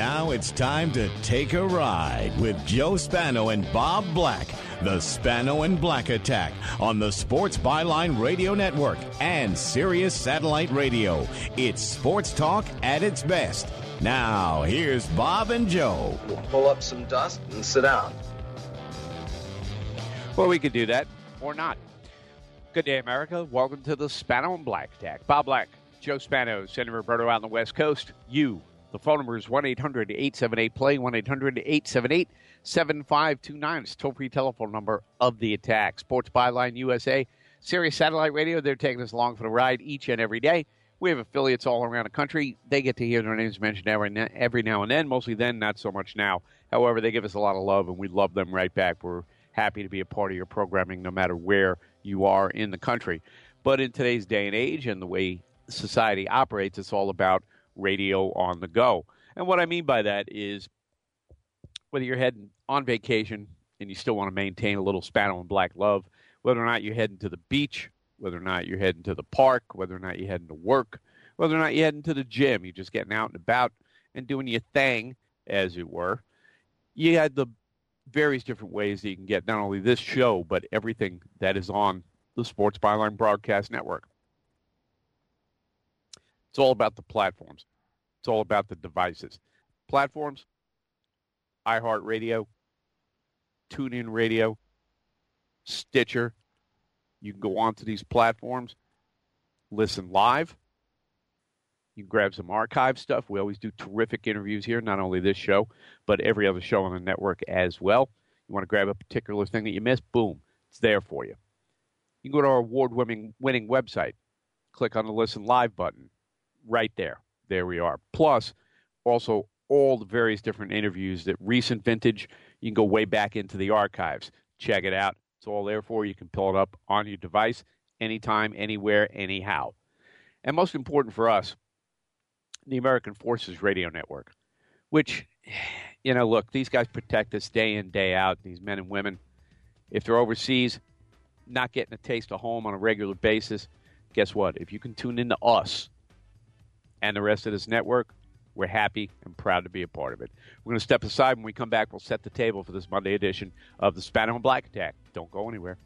Now it's time to take a ride with Joe Spano and Bob Black. The Spano and Black Attack on the Sports Byline Radio Network and Sirius Satellite Radio. It's sports talk at its best. Now, here's Bob and Joe. We'll pull up some dust and sit down. Well, we could do that or not. Good day, America. Welcome to the Spano and Black Attack. Bob Black, Joe Spano, San Roberto out on the West Coast. The phone number is 1-800-878-PLAY, 1-800-878-7529. It's a toll-free telephone number of the attack. Sports Byline USA, Sirius Satellite Radio. They're taking us along for the ride each and every day. We have affiliates all around the country. They get to hear their names mentioned every now and then, mostly then, not so much now. However, they give us a lot of love, and we love them right back. We're happy to be a part of your programming no matter where you are in the country. But in today's day and age and the way society operates, it's all about radio on the go. And what I mean by that is whether you're heading on vacation and you still want to maintain a little Spano and Black love, whether or not you're heading to the beach, whether or not you're heading to the park, whether or not you're heading to work, whether or not you're heading to the gym, you're just getting out and about and doing your thing, as it were. You had the various different ways that you can get not only this show, but everything that is on the Sports Byline Broadcast Network. It's all about the platforms. It's all about the devices. Platforms, iHeartRadio, TuneIn Radio, Stitcher. You can go onto these platforms, listen live. You can grab some archive stuff. We always do terrific interviews here, not only this show, but every other show on the network as well. You want to grab a particular thing that you missed, boom, it's there for you. You can go to our award-winning website, click on the Listen Live button. Right there. There we are. Plus, also all the various different interviews that recent vintage, you can go way back into the archives. Check it out. It's all there for you. You can pull it up on your device anytime, anywhere, anyhow. And most important for us, the American Forces Radio Network, which, look, these guys protect us day in, day out, these men and women. If they're overseas, not getting a taste of home on a regular basis, guess what? If you can tune into us, and the rest of this network, we're happy and proud to be a part of it. We're going to step aside. When we come back, we'll set the table for this Monday edition of the Spano and Black Attack. Don't go anywhere.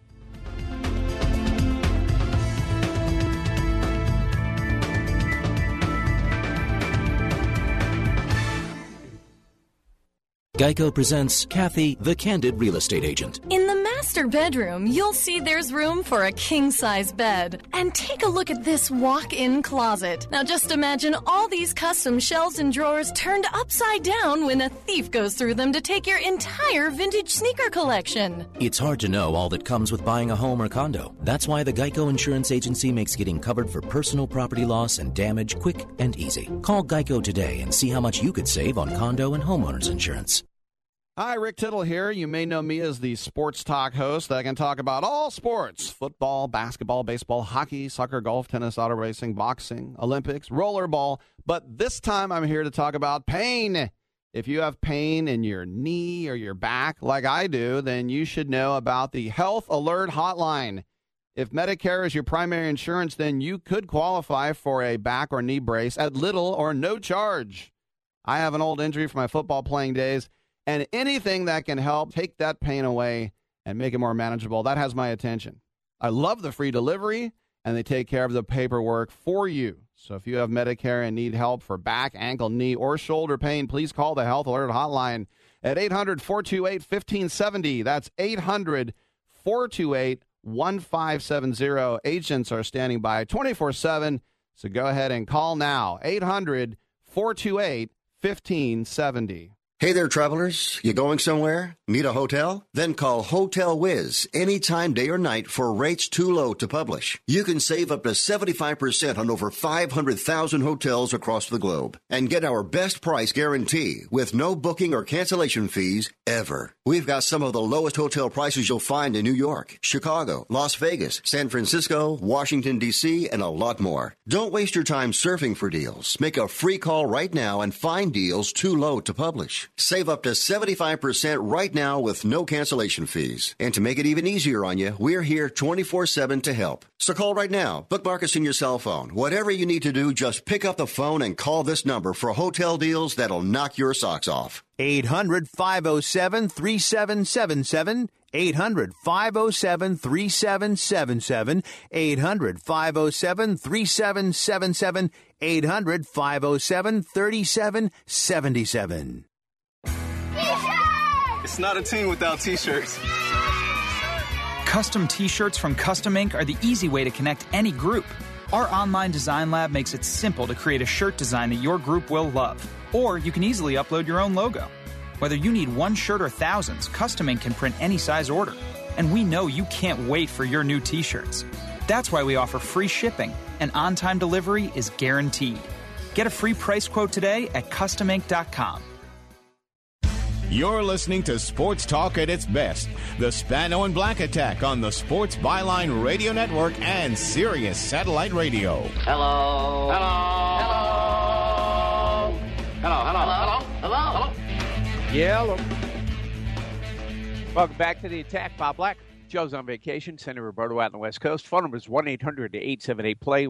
Geico presents Kathy, the Candid Real Estate Agent. In the master bedroom, you'll see there's room for a king-size bed. And take a look at this walk-in closet. Now just imagine all these custom shelves and drawers turned upside down when a thief goes through them to take your entire vintage sneaker collection. It's hard to know all that comes with buying a home or condo. That's why the Geico Insurance Agency makes getting covered for personal property loss and damage quick and easy. Call Geico today and see how much you could save on condo and homeowners insurance. Hi, Rick Tittle here. You may know me as the sports talk host that can talk about all sports: football, basketball, baseball, hockey, soccer, golf, tennis, auto racing, boxing, Olympics, rollerball. But this time I'm here to talk about pain. If you have pain in your knee or your back like I do, then you should know about the Health Alert Hotline. If Medicare is your primary insurance, then you could qualify for a back or knee brace at little or no charge. I have an old injury from my football playing days, and anything that can help take that pain away and make it more manageable, that has my attention. I love the free delivery, and they take care of the paperwork for you. So if you have Medicare and need help for back, ankle, knee, or shoulder pain, please call the Health Alert Hotline at 800-428-1570. That's 800-428-1570. Agents are standing by 24/7, so go ahead and call now. 800-428-1570. Hey there, travelers. You going somewhere? Need a hotel? Then call Hotel Wiz anytime, day or night, for rates too low to publish. You can save up to 75% on over 500,000 hotels across the globe and get our best price guarantee with no booking or cancellation fees ever. We've got some of the lowest hotel prices you'll find in New York, Chicago, Las Vegas, San Francisco, Washington, D.C., and a lot more. Don't waste your time surfing for deals. Make a free call right now and find deals too low to publish. publish. Save up to 75% right now with no cancellation fees. And to make it even easier on you, we're here 24/7 to help. So call right now. Bookmark us in your cell phone. Whatever you need to do, just pick up the phone and call this number for hotel deals that'll knock your socks off. 800-507-3777. 800-507-3777. 800-507-3777. 800-507-3777. It's not a team without T-shirts. Custom T-shirts from Custom Ink are the easy way to connect any group. Our online design lab makes it simple to create a shirt design that your group will love. Or you can easily upload your own logo. Whether you need one shirt or thousands, Custom Ink can print any size order. And we know you can't wait for your new T-shirts. That's why we offer free shipping, and on-time delivery is guaranteed. Get a free price quote today at CustomInk.com. You're listening to Sports Talk at its best. The Spano and Black Attack on the Sports Byline Radio Network and Sirius Satellite Radio. Hello. Hello. Hello. Hello. Hello. Hello. Hello. Yeah, hello. Welcome back to the Attack. Bob Black. Joe's on vacation. Senator Roberto out on the West Coast. Phone number is 1-800-878-PLAY,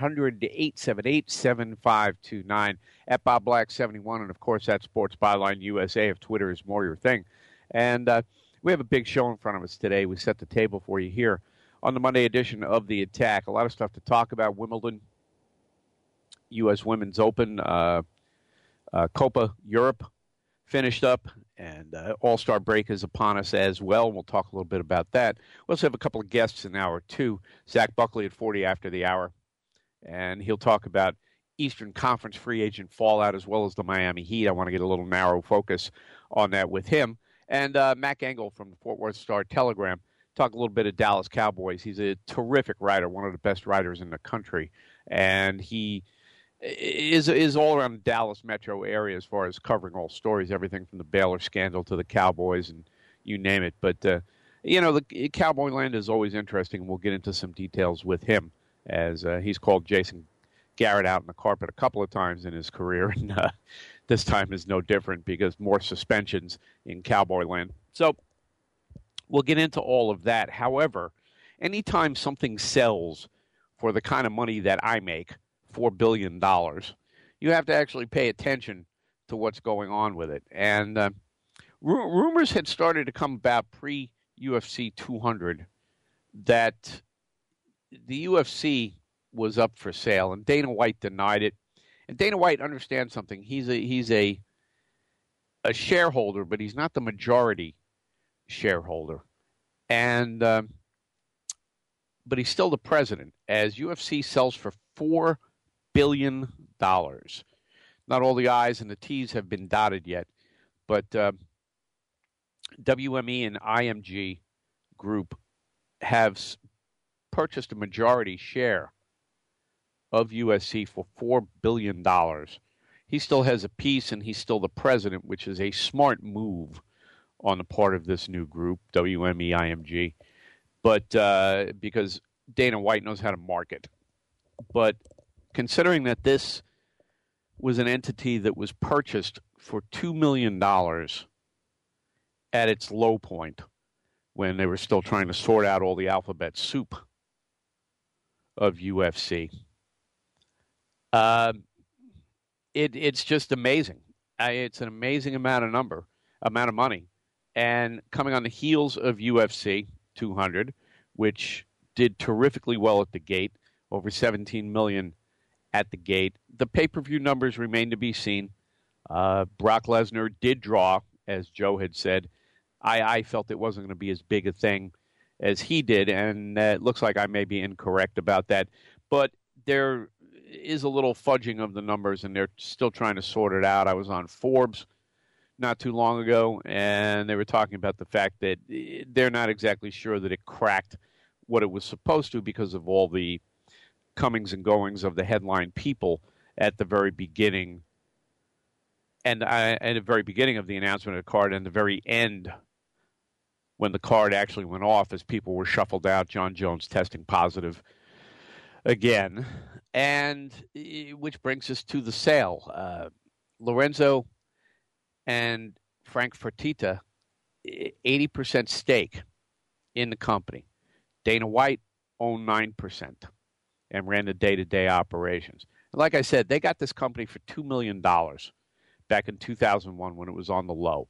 1-800-878-7529. At Bob Black 71, and of course at Sports Byline USA if Twitter is more your thing. And we have a big show in front of us today. We set the table for you here on the Monday edition of The Attack. A lot of stuff to talk about. Wimbledon, U.S. Women's Open, Copa Europe finished up, and All-Star break is upon us as well. We'll talk a little bit about that. We also have a couple of guests in hour two. Zach Buckley at 40 after the hour, and he'll talk about Eastern Conference free agent fallout as well as the Miami Heat. I want to get a little narrow focus on that with him. And Mac Engel from the Fort Worth Star-Telegram, talk a little bit of Dallas Cowboys. He's a terrific writer, one of the best writers in the country, and he is all around the Dallas metro area as far as covering all stories, everything from the Baylor scandal to the Cowboys and you name it. But, the Cowboy land is always interesting, and we'll get into some details with him as he's called Jason Garrett out on the carpet a couple of times in his career, and this time is no different because more suspensions in Cowboy land. So we'll get into all of that. However, anytime something sells for the kind of money that I make, $4 billion, you have to actually pay attention to what's going on with it. And rumors had started to come about pre-UFC 200 that the UFC was up for sale, and Dana White denied it. And Dana White understands something. He's a shareholder, but he's not the majority shareholder. And but he's still the president, as UFC sells for $4 billion. Not all the I's and the T's have been dotted yet, but WME and IMG Group have purchased a majority share of USC for $4 billion. He still has a piece, and he's still the president, which is a smart move on the part of this new group, WME, IMG, but because Dana White knows how to market. But considering that this was an entity that was purchased for $2 million at its low point when they were still trying to sort out all the alphabet soup of UFC, it's just amazing. It's an amazing amount of money. And coming on the heels of UFC 200, which did terrifically well at the gate, over 17 million at the gate. The pay-per-view numbers remain to be seen. Brock Lesnar did draw, as Joe had said. I felt it wasn't going to be as big a thing as he did, and it looks like I may be incorrect about that. But there is a little fudging of the numbers, and they're still trying to sort it out. I was on Forbes not too long ago, and they were talking about the fact that they're not exactly sure that it cracked what it was supposed to because of all the comings and goings of the headline people at the very beginning, and at the very beginning of the announcement of the card, and the very end when the card actually went off as people were shuffled out, John Jones testing positive again, and which brings us to the sale. Lorenzo and Frank Fertitta, 80% stake in the company. Dana White owned 9% and ran the day-to-day operations. And like I said, they got this company for $2 million back in 2001 when it was on the low.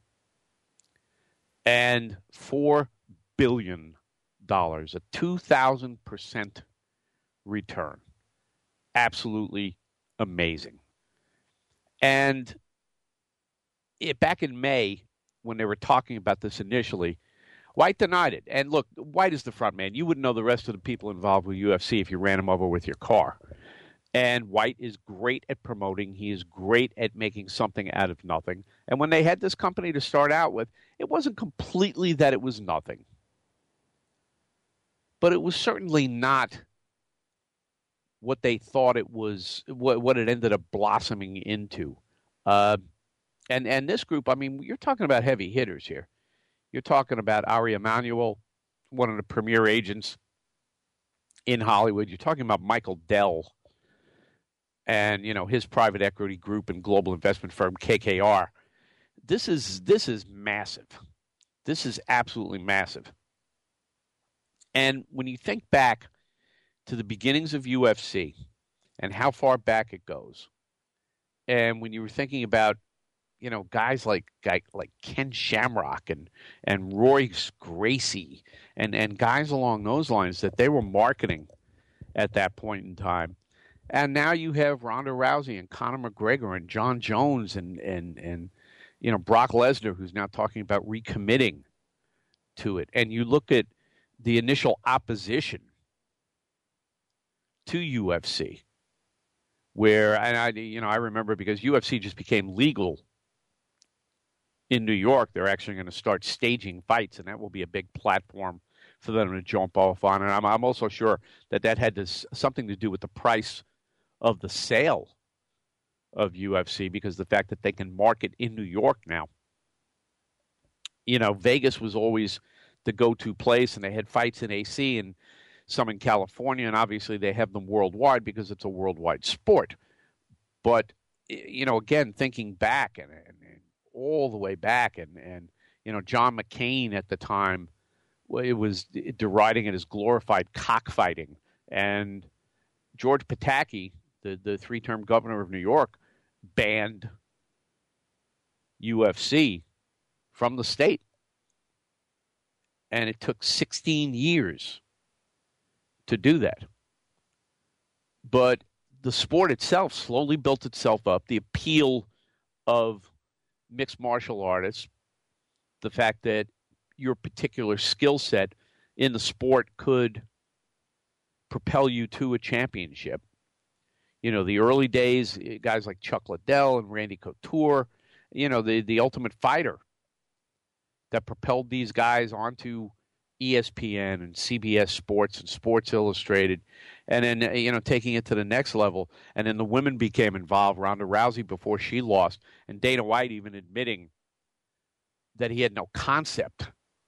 And $4 billion, a 2,000% return. Absolutely amazing. And back in May, when they were talking about this initially, White denied it. And look, White is the front man. You wouldn't know the rest of the people involved with UFC if you ran him over with your car. And White is great at promoting. He is great at making something out of nothing. And when they had this company to start out with, it wasn't completely that it was nothing. But it was certainly not what they thought it was, what it ended up blossoming into. And this group, I mean, you're talking about heavy hitters here. You're talking about Ari Emanuel, one of the premier agents in Hollywood. You're talking about Michael Dell and, his private equity group and global investment firm, KKR. This is massive. This is absolutely massive. And when you think back to the beginnings of UFC and how far back it goes, and when you were thinking about, guys like Ken Shamrock and Royce Gracie and guys along those lines that they were marketing at that point in time. And now you have Ronda Rousey and Conor McGregor and John Jones and Brock Lesnar, who's now talking about recommitting to it. And you look at the initial opposition to UFC, where, and I remember because UFC just became legal in New York, they're actually going to start staging fights, and that will be a big platform for them to jump off on. And I'm also sure that had something to do with the price of the sale of UFC, because the fact that they can market in New York now. Vegas was always the go-to place, and they had fights in AC and some in California, and obviously they have them worldwide because it's a worldwide sport. But, again, thinking back and all the way back, and John McCain at the time, it was deriding it as glorified cockfighting. And George Pataki, the three-term governor of New York, banned UFC from the state. And it took 16 years to do that. But the sport itself slowly built itself up. The appeal of mixed martial artists, the fact that your particular skill set in the sport could propel you to a championship. The early days, guys like Chuck Liddell and Randy Couture, the Ultimate Fighter that propelled these guys onto ESPN and CBS Sports and Sports Illustrated, and then, taking it to the next level. And then the women became involved, Ronda Rousey before she lost, and Dana White even admitting that he had no concept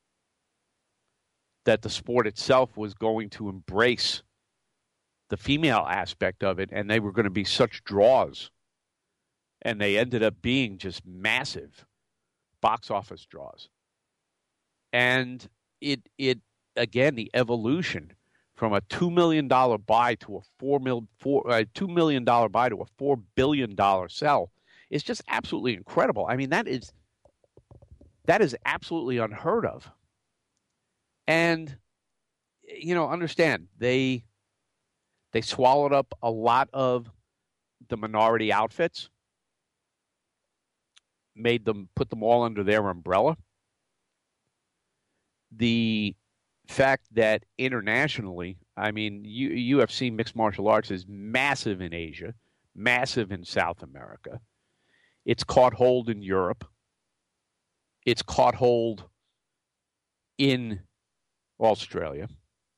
that the sport itself was going to embrace the female aspect of it, and they were going to be such draws. And they ended up being just massive box office draws. And it again, the evolution from a $2 million buy to a $2 million buy to a $4 billion sell is just absolutely incredible. I mean, that is absolutely unheard of. And understand they swallowed up a lot of the minority outfits, put them all under their umbrella. The fact that internationally, I mean, UFC mixed martial arts is massive in Asia, massive in South America. It's caught hold in Europe. It's caught hold in Australia.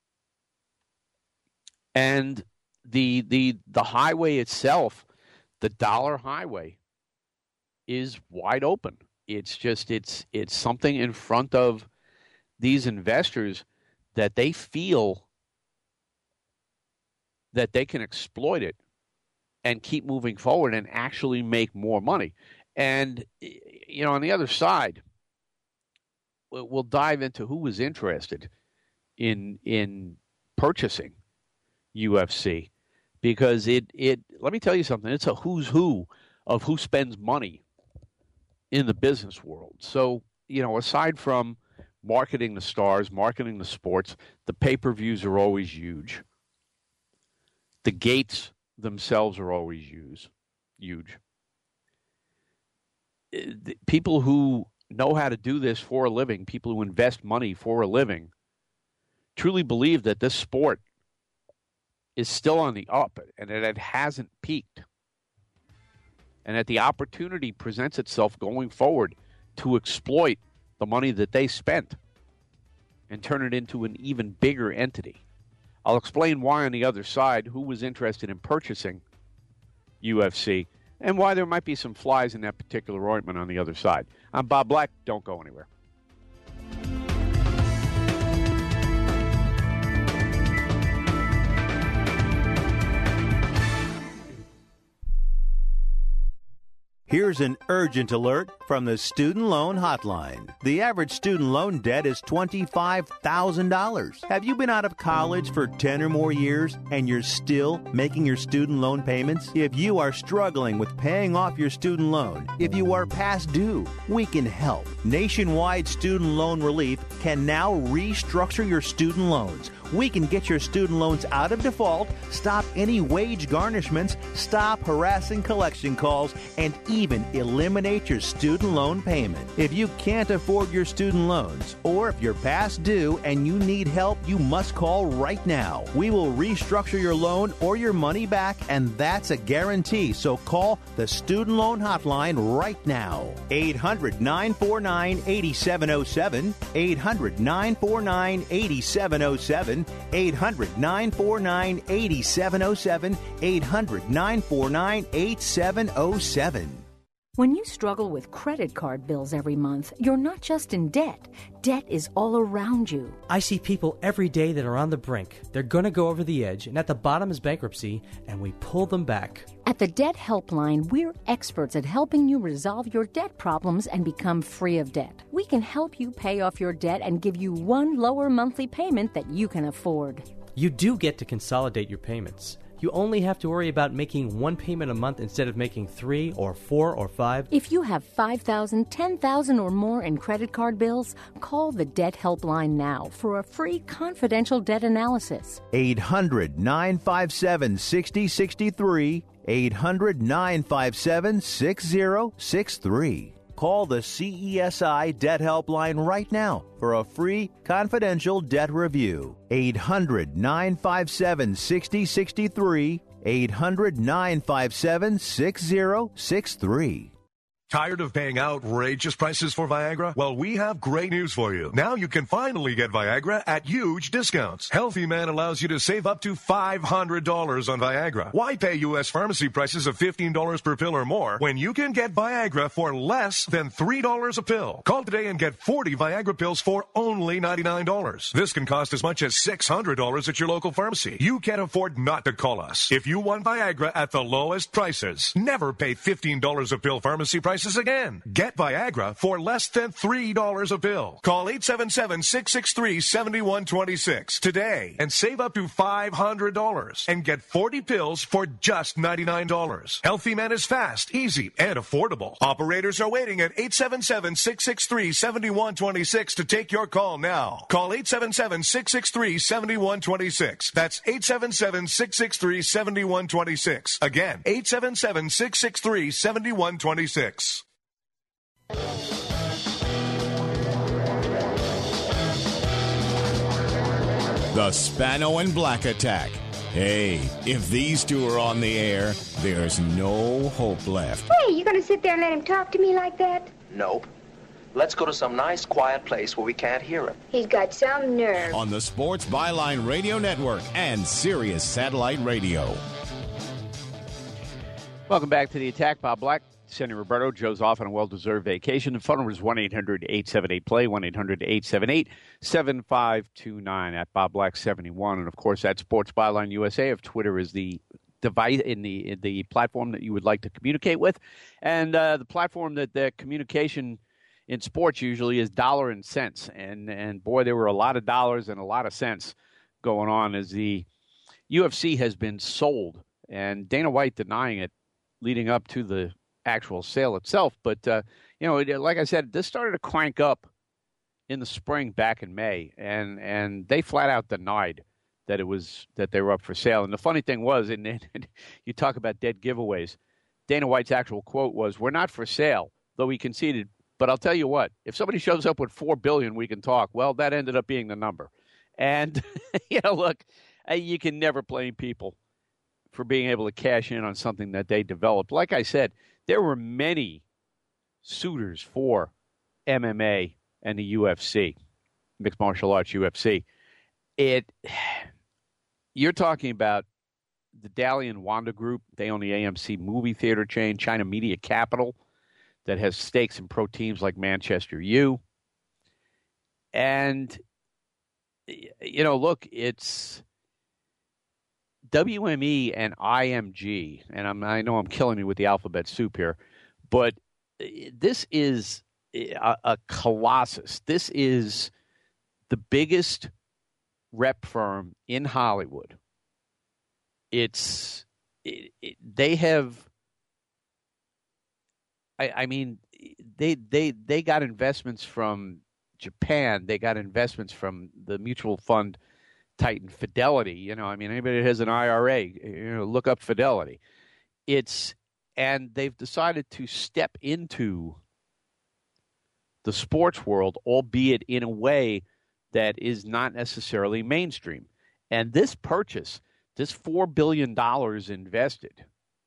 And the highway itself, the dollar highway, is wide open. It's just it's something in front of these investors that they feel that they can exploit it and keep moving forward and actually make more money. And on the other side, we'll dive into who was interested in purchasing UFC, because it let me tell you something, it's a who's who of who spends money in the business world. So, aside from marketing the stars, marketing the sports, the pay-per-views are always huge. The gates themselves are always huge. People who know how to do this for a living, people who invest money for a living, truly believe that this sport is still on the up and that it hasn't peaked. And that the opportunity presents itself going forward to exploit the money that they spent and turn it into an even bigger entity. I'll explain why on the other side, who was interested in purchasing UFC, and why there might be some flies in that particular ointment on the other side. I'm Bob Black. Don't go anywhere. Here's an urgent alert from the Student Loan Hotline. The average student loan debt is $25,000. Have you been out of college for 10 or more years and you're still making your student loan payments? If you are struggling with paying off your student loan, if you are past due, we can help. Nationwide Student Loan Relief can now restructure your student loans. We can get your student loans out of default, stop any wage garnishments, stop harassing collection calls, and even eliminate your student loan payment. If you can't afford your student loans, or if you're past due and you need help, you must call right now. We will restructure your loan or your money back, and that's a guarantee. So call the Student Loan Hotline right now. 800-949-8707. 800-949-8707. 800-949-8707. 800-949-8707. When you struggle with credit card bills every month, you're not just in debt. Debt is all around you. I see people every day that are on the brink. They're going to go over the edge, and at the bottom is bankruptcy, and we pull them back. At the Debt Helpline, we're experts at helping you resolve your debt problems and become free of debt. We can help you pay off your debt and give you one lower monthly payment that you can afford. You do get to consolidate your payments. You only have to worry about making one payment a month instead of making 3 or 4 or 5. If you have $5,000, $10,000 or more in credit card bills, call the Debt Helpline now for a free confidential debt analysis. 800-957-6063. 800-957-6063. Call the CESI Debt Helpline right now for a free confidential debt review. 800-957-6063. 800-957-6063. Tired of paying outrageous prices for Viagra? Well, we have great news for you. Now you can finally get Viagra at huge discounts. Healthy Man allows you to save up to $500 on Viagra. Why pay U.S. pharmacy prices of $15 per pill or more when you can get Viagra for less than $3 a pill? Call today and get 40 Viagra pills for only $99. This can cost as much as $600 at your local pharmacy. You can't afford not to call us. If you want Viagra at the lowest prices, never pay $15 a pill pharmacy prices again. Get Viagra for less than $3 a pill. Call 877-663-7126 today and save up to $500 and get 40 pills for just $99. Healthy Man is fast, easy, and affordable. Operators are waiting at 877-663-7126 to take your call now. Call 877-663-7126. That's 877-663-7126. Again, 877-663-7126. The Spano and Black Attack. Hey, if these two are on the air, there's no hope left. Hey, you gonna sit there and let him talk to me like that? Nope. Let's go to some nice, quiet place where we can't hear him. He's got some nerve. On the Sports Byline Radio Network and Sirius Satellite Radio. Welcome back to the Attack. Bob Black, Sonny Roberto. Joe's off on a well-deserved vacation. The phone number is 1-800-878-PLAY, 1-800-878-7529 at Bob Black 71. And, of course, at Sports Byline USA. If Twitter is the device, in the platform that you would like to communicate with. And the platform that the communication in sports usually is dollar and cents. And boy, there were a lot of dollars and a lot of cents going on as the UFC has been sold. And Dana White denying it leading up to the actual sale itself. But, like I said, this started to crank up in the spring back in May. And they flat out denied that they were up for sale. And the funny thing was, and you talk about dead giveaways, Dana White's actual quote was, "We're not for sale," though he conceded, "But I'll tell you what, if somebody shows up with $4 billion, we can talk." Well, that ended up being the number. And, look, you can never blame people for being able to cash in on something that they developed. Like I said, there were many suitors for MMA and the UFC, mixed martial arts UFC. You're talking about the Dalian Wanda Group. They own the AMC movie theater chain, China Media Capital, that has stakes in pro teams like Manchester U. And, look, it's WME and IMG, and I know I'm killing you with the alphabet soup here, but this is a colossus. This is the biggest rep firm in Hollywood. They got investments from Japan. They got investments from the mutual fund titan Fidelity. Anybody that has an IRA, look up Fidelity. And they've decided to step into the sports world, albeit in a way that is not necessarily mainstream. And this purchase, this $4 billion invested,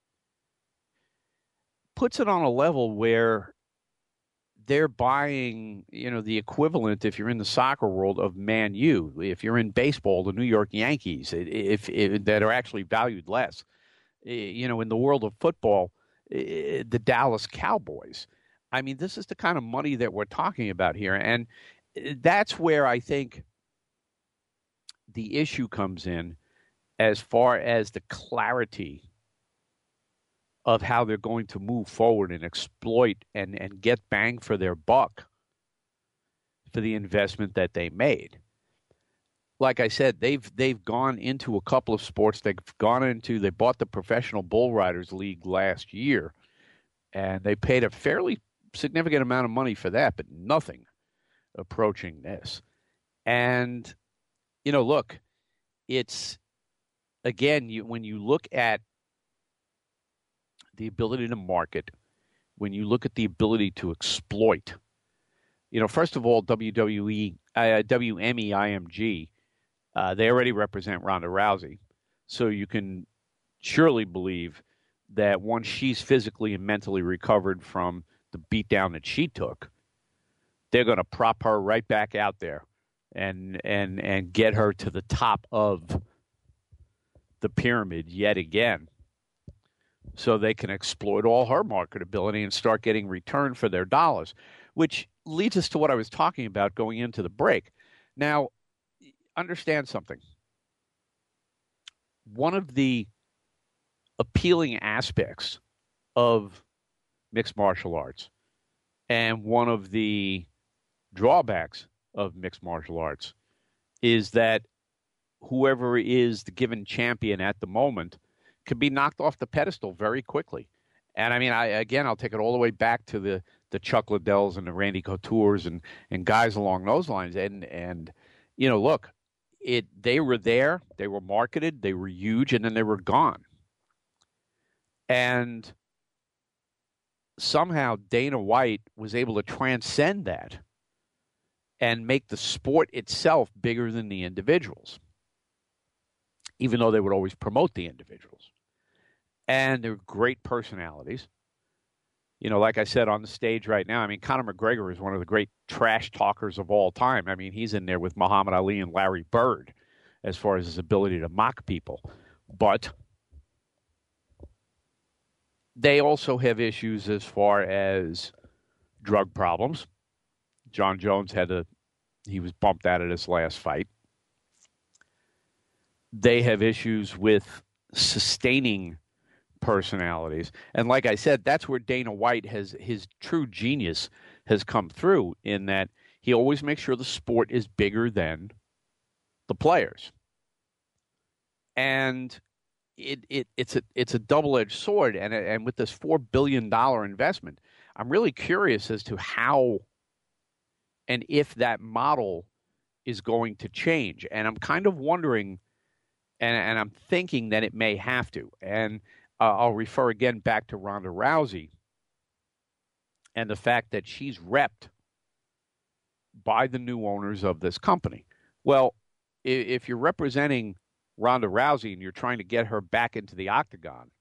puts it on a level where they're buying, the equivalent, if you're in the soccer world, of Man U. If you're in baseball, the New York Yankees, that are actually valued less. In the world of football, the Dallas Cowboys. This is the kind of money that we're talking about here. And that's where I think the issue comes in as far as the clarity of how they're going to move forward and exploit and get bang for their buck for the investment that they made. Like I said, they've gone into a couple of sports. They bought the Professional Bull Riders League last year, and they paid a fairly significant amount of money for that, but nothing approaching this. And, look, it's, again, when you look at the ability to market, when you look at the ability to exploit, first of all, WME, IMG, they already represent Ronda Rousey. So you can surely believe that once she's physically and mentally recovered from the beatdown that she took, they're going to prop her right back out there and get her to the top of the pyramid yet again, so they can exploit all her marketability and start getting return for their dollars, which leads us to what I was talking about going into the break. Now, understand something. One of the appealing aspects of mixed martial arts, and one of the drawbacks of mixed martial arts, is that whoever is the given champion at the moment can be knocked off the pedestal very quickly. And I'll take it all the way back to the Chuck Liddells and the Randy Coutures and guys along those lines. And look, they were there, they were marketed, they were huge, and then they were gone. And somehow Dana White was able to transcend that and make the sport itself bigger than the individuals, even though they would always promote the individuals. And they're great personalities. Like I said, on the stage right now, Conor McGregor is one of the great trash talkers of all time. He's in there with Muhammad Ali and Larry Bird as far as his ability to mock people. But they also have issues as far as drug problems. John Jones he was bumped out of this last fight. They have issues with sustaining personalities. And like I said, that's where Dana White his true genius has come through, in that he always makes sure the sport is bigger than the players. And it's a double-edged sword. And with this $4 billion investment, I'm really curious as to how and if that model is going to change. And I'm kind of wondering, and I'm thinking that it may have to. And I'll refer again back to Ronda Rousey and the fact that she's repped by the new owners of this company. Well, if you're representing Ronda Rousey and you're trying to get her back into the octagon,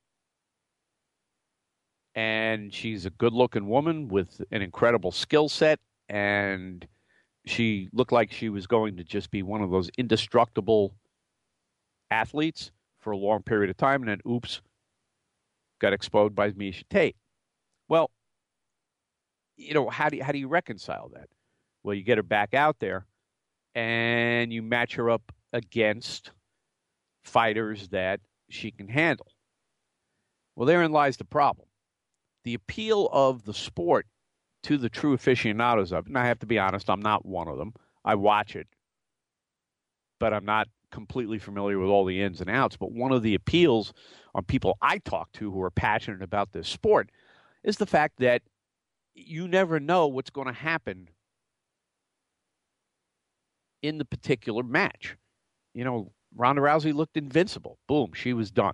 and she's a good-looking woman with an incredible skill set, and she looked like she was going to just be one of those indestructible athletes for a long period of time, and then, oops, got exposed by Miesha Tate. Well, how do you reconcile that? Well, you get her back out there, and you match her up against fighters that she can handle. Well, therein lies the problem. The appeal of the sport to the true aficionados of it, and I have to be honest, I'm not one of them. I watch it, but I'm not completely familiar with all the ins and outs. But one of the appeals on people I talk to who are passionate about this sport is the fact that you never know what's going to happen in the particular match. Ronda Rousey looked invincible. Boom, she was done.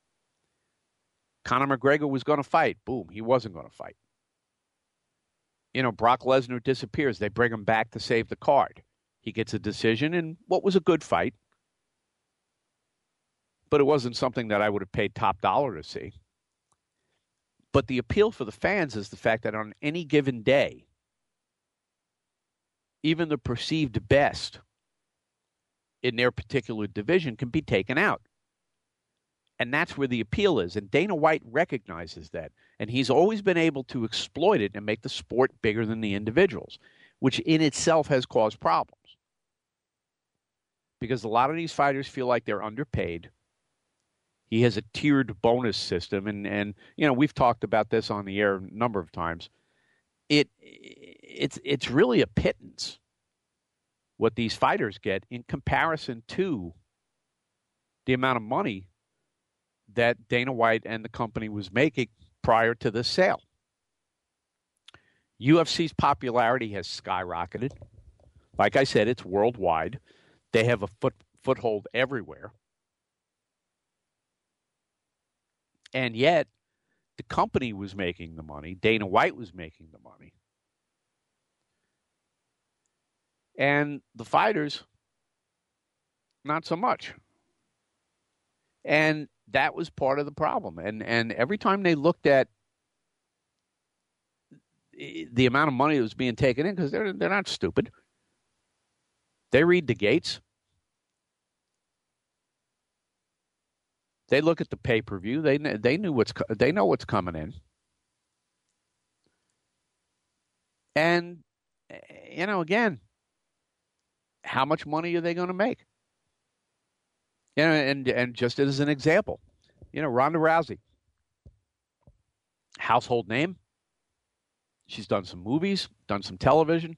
Conor McGregor was going to fight. Boom, he wasn't going to fight. Brock Lesnar disappears. They bring him back to save the card. He gets a decision in what was a good fight, but it wasn't something that I would have paid top dollar to see. But the appeal for the fans is the fact that on any given day, even the perceived best in their particular division can be taken out. And that's where the appeal is. And Dana White recognizes that. And he's always been able to exploit it and make the sport bigger than the individuals, which in itself has caused problems. Because a lot of these fighters feel like they're underpaid. He has a tiered bonus system. And we've talked about this on the air a number of times. It's really a pittance what these fighters get in comparison to the amount of money that Dana White and the company was making prior to this sale. UFC's popularity has skyrocketed. Like I said, it's worldwide. They have a foothold everywhere. And yet, the company was making the money. Dana White was making the money. And the fighters, not so much. And that was part of the problem. And every time they looked at the amount of money that was being taken in, because they're not stupid, they read the gates. They look at the pay-per-view. They know what's coming in. And again, how much money are they going to make? And just as an example, Ronda Rousey, household name. She's done some movies, done some television,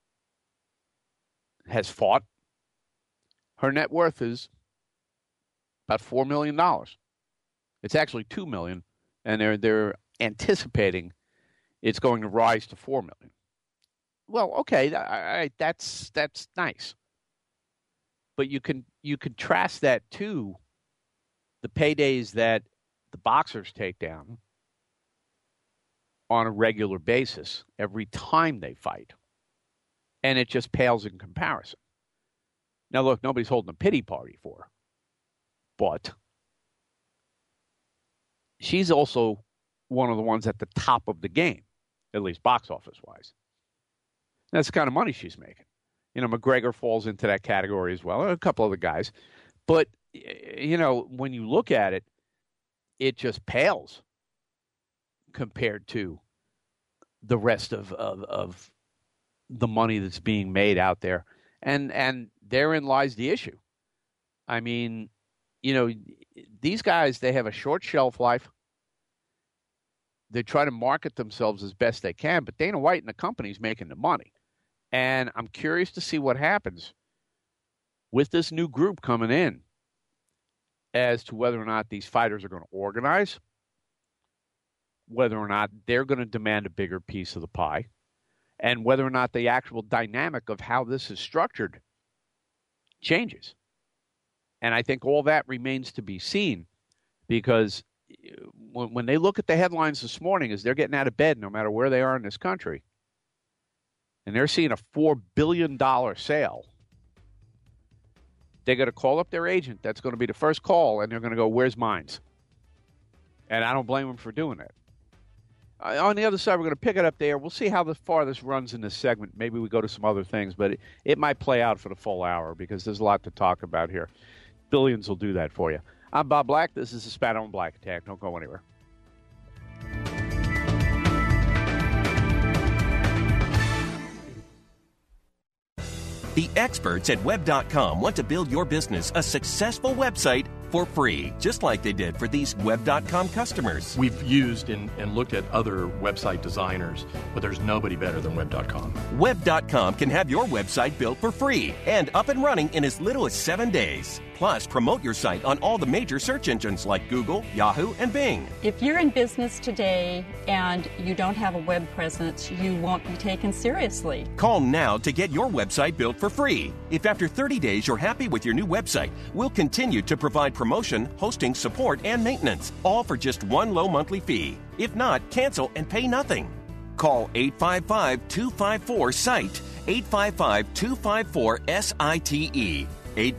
has fought. Her net worth is about $4 million. It's actually $2 million, and they're anticipating it's going to rise to $4 million. Well, okay, that's nice. But you contrast that to the paydays that the boxers take down on a regular basis every time they fight. And it just pales in comparison. Now, look, nobody's holding a pity party for her. But she's also one of the ones at the top of the game, at least box office-wise. That's the kind of money she's making. McGregor falls into that category as well, and a couple other guys. But, when you look at it, it just pales compared to the rest of the money that's being made out there. And therein lies the issue. I mean, these guys, they have a short shelf life. They try to market themselves as best they can, but Dana White and the company's making the money. And I'm curious to see what happens with this new group coming in as to whether or not these fighters are going to organize, whether or not they're going to demand a bigger piece of the pie, and whether or not the actual dynamic of how this is structured changes. And I think all that remains to be seen, because when they look at the headlines this morning as they're getting out of bed, no matter where they are in this country, and they're seeing a $4 billion sale, they're going to call up their agent. That's going to be the first call, and they're going to go, where's mines? And I don't blame them for doing that. On the other side, we're going to pick it up there. We'll see how far this runs in this segment. Maybe we go to some other things, but it might play out for the full hour because there's a lot to talk about here. Billions will do that for you. I'm Bob Black. This is the Spano and Black Attack. Don't go anywhere. The experts at Web.com want to build your business a successful website for free, just like they did for these Web.com customers. We've used and looked at other website designers, but there's nobody better than Web.com. Web.com can have your website built for free and up and running in as little as 7 days. Plus, promote your site on all the major search engines like Google, Yahoo, and Bing. If you're in business today and you don't have a web presence, you won't be taken seriously. Call now to get your website built for free. If after 30 days you're happy with your new website, we'll continue to provide promotion, hosting, support, and maintenance, all for just one low monthly fee. If not, cancel and pay nothing. Call 855-254-SITE, 855-254-SITE.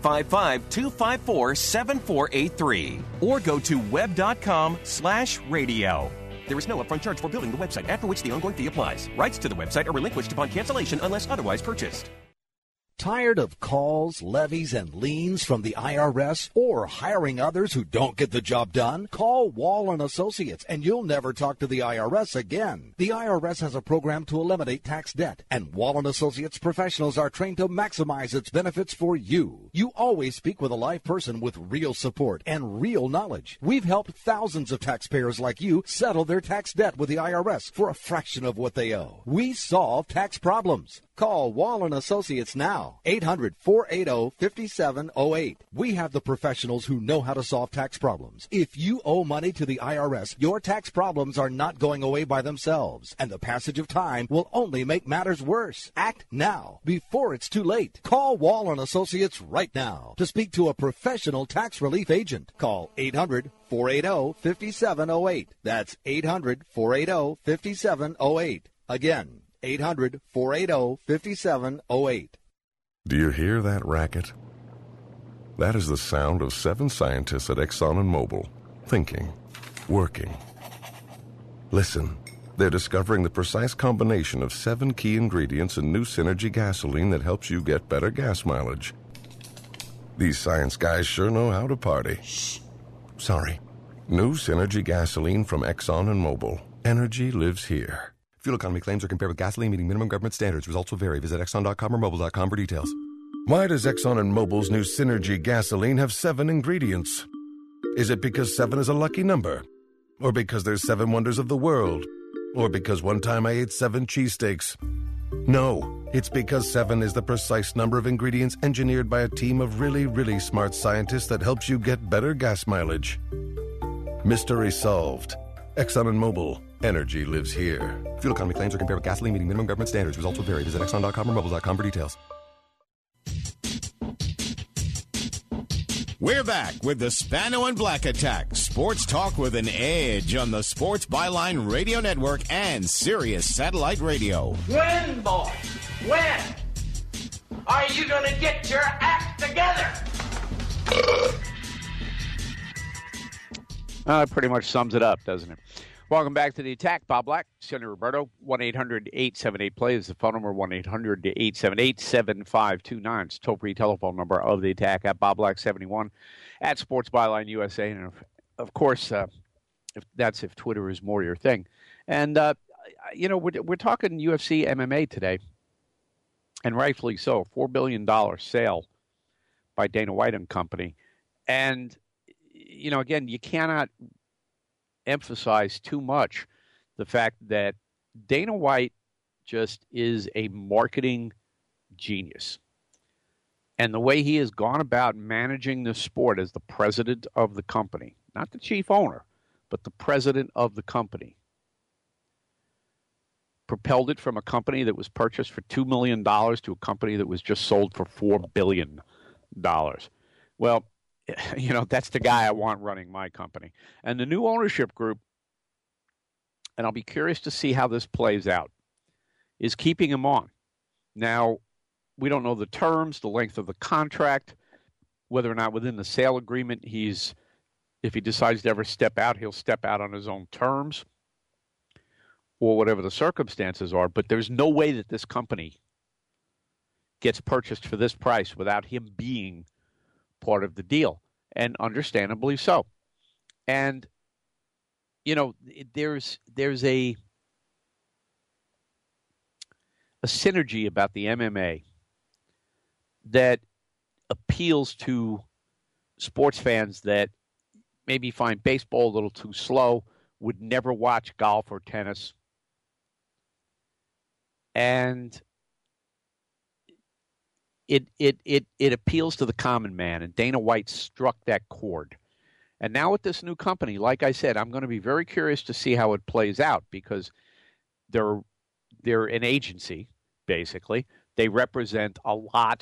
855-254-7483 or go to web.com/radio. There is no upfront charge for building the website, after which the ongoing fee applies. Rights to the website are relinquished upon cancellation unless otherwise purchased. Tired of calls, levies, and liens from the IRS or hiring others who don't get the job done? Call Wall & Associates and you'll never talk to the IRS again. The IRS has a program to eliminate tax debt, and Wall & Associates professionals are trained to maximize its benefits for you. You always speak with a live person with real support and real knowledge. We've helped thousands of taxpayers like you settle their tax debt with the IRS for a fraction of what they owe. We solve tax problems. Call Wall & Associates now, 800-480-5708. We have the professionals who know how to solve tax problems. If you owe money to the IRS, your tax problems are not going away by themselves, and the passage of time will only make matters worse. Act now, before it's too late. Call Wall & Associates right now to speak to a professional tax relief agent. Call 800-480-5708. That's 800-480-5708. Again, 800-480-5708. Do you hear that racket? That is the sound of 7 scientists at Exxon and Mobil, thinking, working. Listen, they're discovering the precise combination of 7 key ingredients in new Synergy gasoline that helps you get better gas mileage. These science guys sure know how to party. Shh. Sorry. New Synergy gasoline from Exxon and Mobil. Energy lives here. Fuel economy claims are compared with gasoline meeting minimum government standards. Results will vary. Visit Exxon.com or Mobil.com for details. Why does Exxon and Mobil's new Synergy gasoline have 7 ingredients? Is it because 7 is a lucky number? Or because there's 7 wonders of the world? Or because one time I ate 7 cheesesteaks? No, it's because 7 is the precise number of ingredients engineered by a team of really, really smart scientists that helps you get better gas mileage. Mystery solved. Exxon and Mobil. Energy lives here. Fuel economy claims are compared with gasoline meeting minimum government standards. Results will vary. Visit Exxon.com or Mobil.com for details. We're back with the Spano and Black Attack. Sports talk with an edge on the Sports Byline Radio Network and Sirius Satellite Radio. When, boys? When are you going to get your act together? Pretty much sums it up, doesn't it? Welcome back to the Attack. Bob Black, Sonny Roberto, 1-800-878-PLAY is the phone number, 1-800-878-7529. It's toll-free telephone number of the Attack at Bob Black 71 at Sports Byline USA. And, of course, if Twitter is more your thing. And, we're talking UFC MMA today, and rightfully so, $4 billion sale by Dana White and Company. And again, you cannot emphasize too much the fact that Dana White just is a marketing genius. And the way he has gone about managing the sport as the president of the company, not the chief owner, but the president of the company, propelled it from a company that was purchased for $2 million to a company that was just sold for $4 billion. Well, that's the guy I want running my company. And the new ownership group, and I'll be curious to see how this plays out, is keeping him on. Now, we don't know the terms, the length of the contract, whether or not within the sale agreement if he decides to ever step out, he'll step out on his own terms or whatever the circumstances are. But there's no way that this company gets purchased for this price without him being part of the deal, and understandably so. And, there's a synergy about the MMA that appeals to sports fans that maybe find baseball a little too slow, would never watch golf or tennis. And it appeals to the common man, and Dana White struck that chord. And now with this new company, like I said, I'm going to be very curious to see how it plays out, because they're an agency, basically. They represent a lot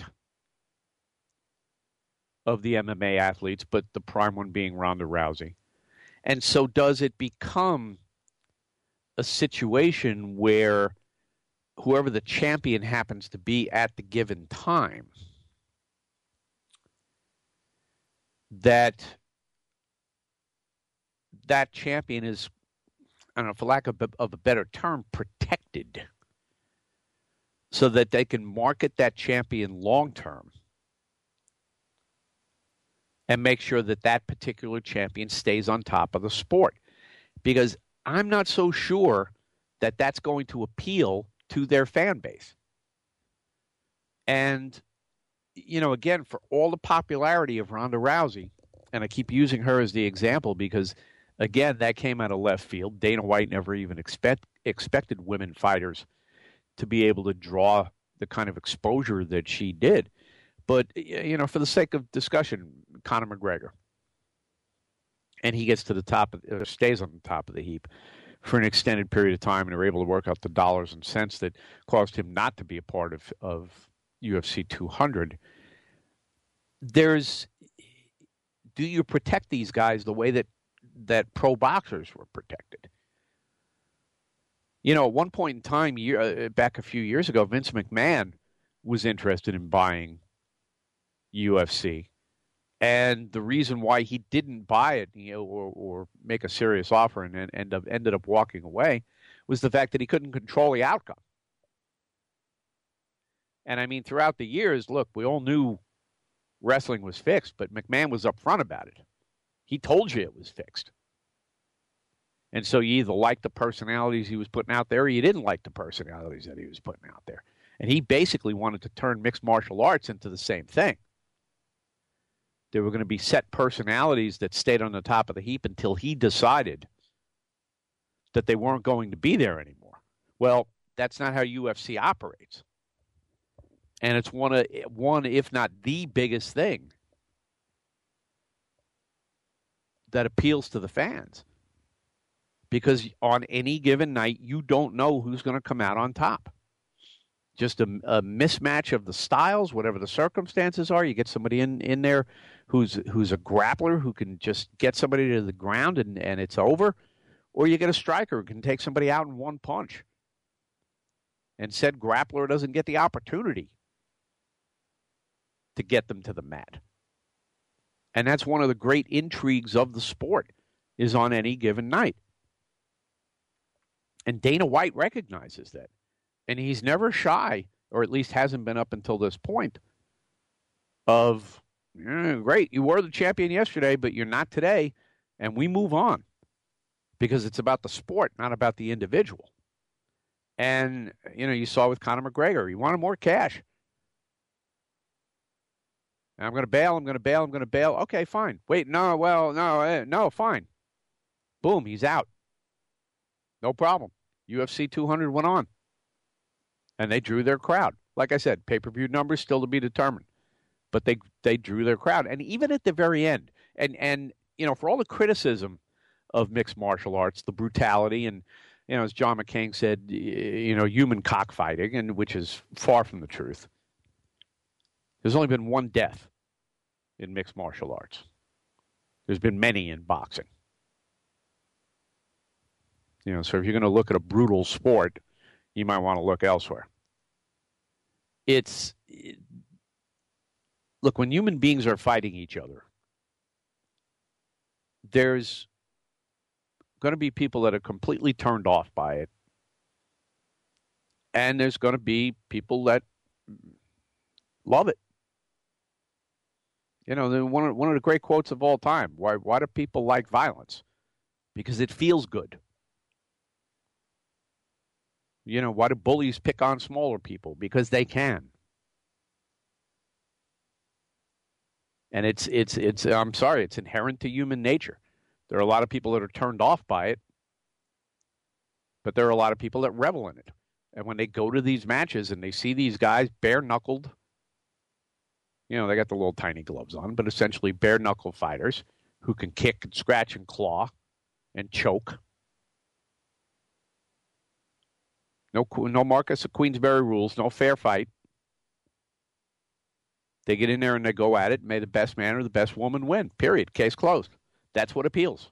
of the MMA athletes, but the prime one being Ronda Rousey. And so does it become a situation where whoever the champion happens to be at the given time, that champion is, I don't know, for lack of a better term, protected, so that they can market that champion long term and make sure that that particular champion stays on top of the sport. Because I'm not so sure that that's going to appeal to their fan base. And, again, for all the popularity of Ronda Rousey, and I keep using her as the example because, again, that came out of left field. Dana White never even expected women fighters to be able to draw the kind of exposure that she did. But, for the sake of discussion, Conor McGregor. And he gets to the top, stays on the top of the heap for an extended period of time, and are able to work out the dollars and cents that caused him not to be a part of UFC 200. Do you protect these guys the way that pro boxers were protected? At one point in time, back a few years ago, Vince McMahon was interested in buying UFC. And the reason why he didn't buy it, or make a serious offer and ended up walking away, was the fact that he couldn't control the outcome. And I mean, throughout the years, look, we all knew wrestling was fixed, but McMahon was upfront about it. He told you it was fixed. And so you either liked the personalities he was putting out there, or you didn't like the personalities that he was putting out there. And he basically wanted to turn mixed martial arts into the same thing. There were going to be set personalities that stayed on the top of the heap until he decided that they weren't going to be there anymore. Well, that's not how UFC operates. And it's one, if not the biggest thing that appeals to the fans. Because on any given night, you don't know who's going to come out on top. Just a mismatch of the styles, whatever the circumstances are. You get somebody in there who's a grappler who can just get somebody to the ground and it's over. Or you get a striker who can take somebody out in one punch. And said grappler doesn't get the opportunity to get them to the mat. And that's one of the great intrigues of the sport, is on any given night. And Dana White recognizes that. And he's never shy, or at least hasn't been up until this point, of, great, you were the champion yesterday, but you're not today, and we move on. Because it's about the sport, not about the individual. And, you saw with Conor McGregor, he wanted more cash. I'm going to bail. Okay, fine. Wait, no, fine. Boom, he's out. No problem. UFC 200 went on. And they drew their crowd. Like I said, pay-per-view numbers still to be determined. But they drew their crowd. And even at the very end, and for all the criticism of mixed martial arts, the brutality, and, as John McCain said, human cockfighting, and which is far from the truth. There's only been one death in mixed martial arts. There's been many in boxing. So if you're going to look at a brutal sport, you might want to look elsewhere. Look, when human beings are fighting each other, there's going to be people that are completely turned off by it. And there's going to be people that love it. One of the great quotes of all time, why do people like violence? Because it feels good. Why do bullies pick on smaller people? Because they can. And it's I'm sorry, it's inherent to human nature. There are a lot of people that are turned off by it, but there are a lot of people that revel in it. And when they go to these matches and they see these guys bare-knuckled, they got the little tiny gloves on, but essentially bare-knuckle fighters who can kick and scratch and claw and choke. No Marcus of Queensberry rules, no fair fight. They get in there and they go at it. May the best man or the best woman win. Period. Case closed. That's what appeals.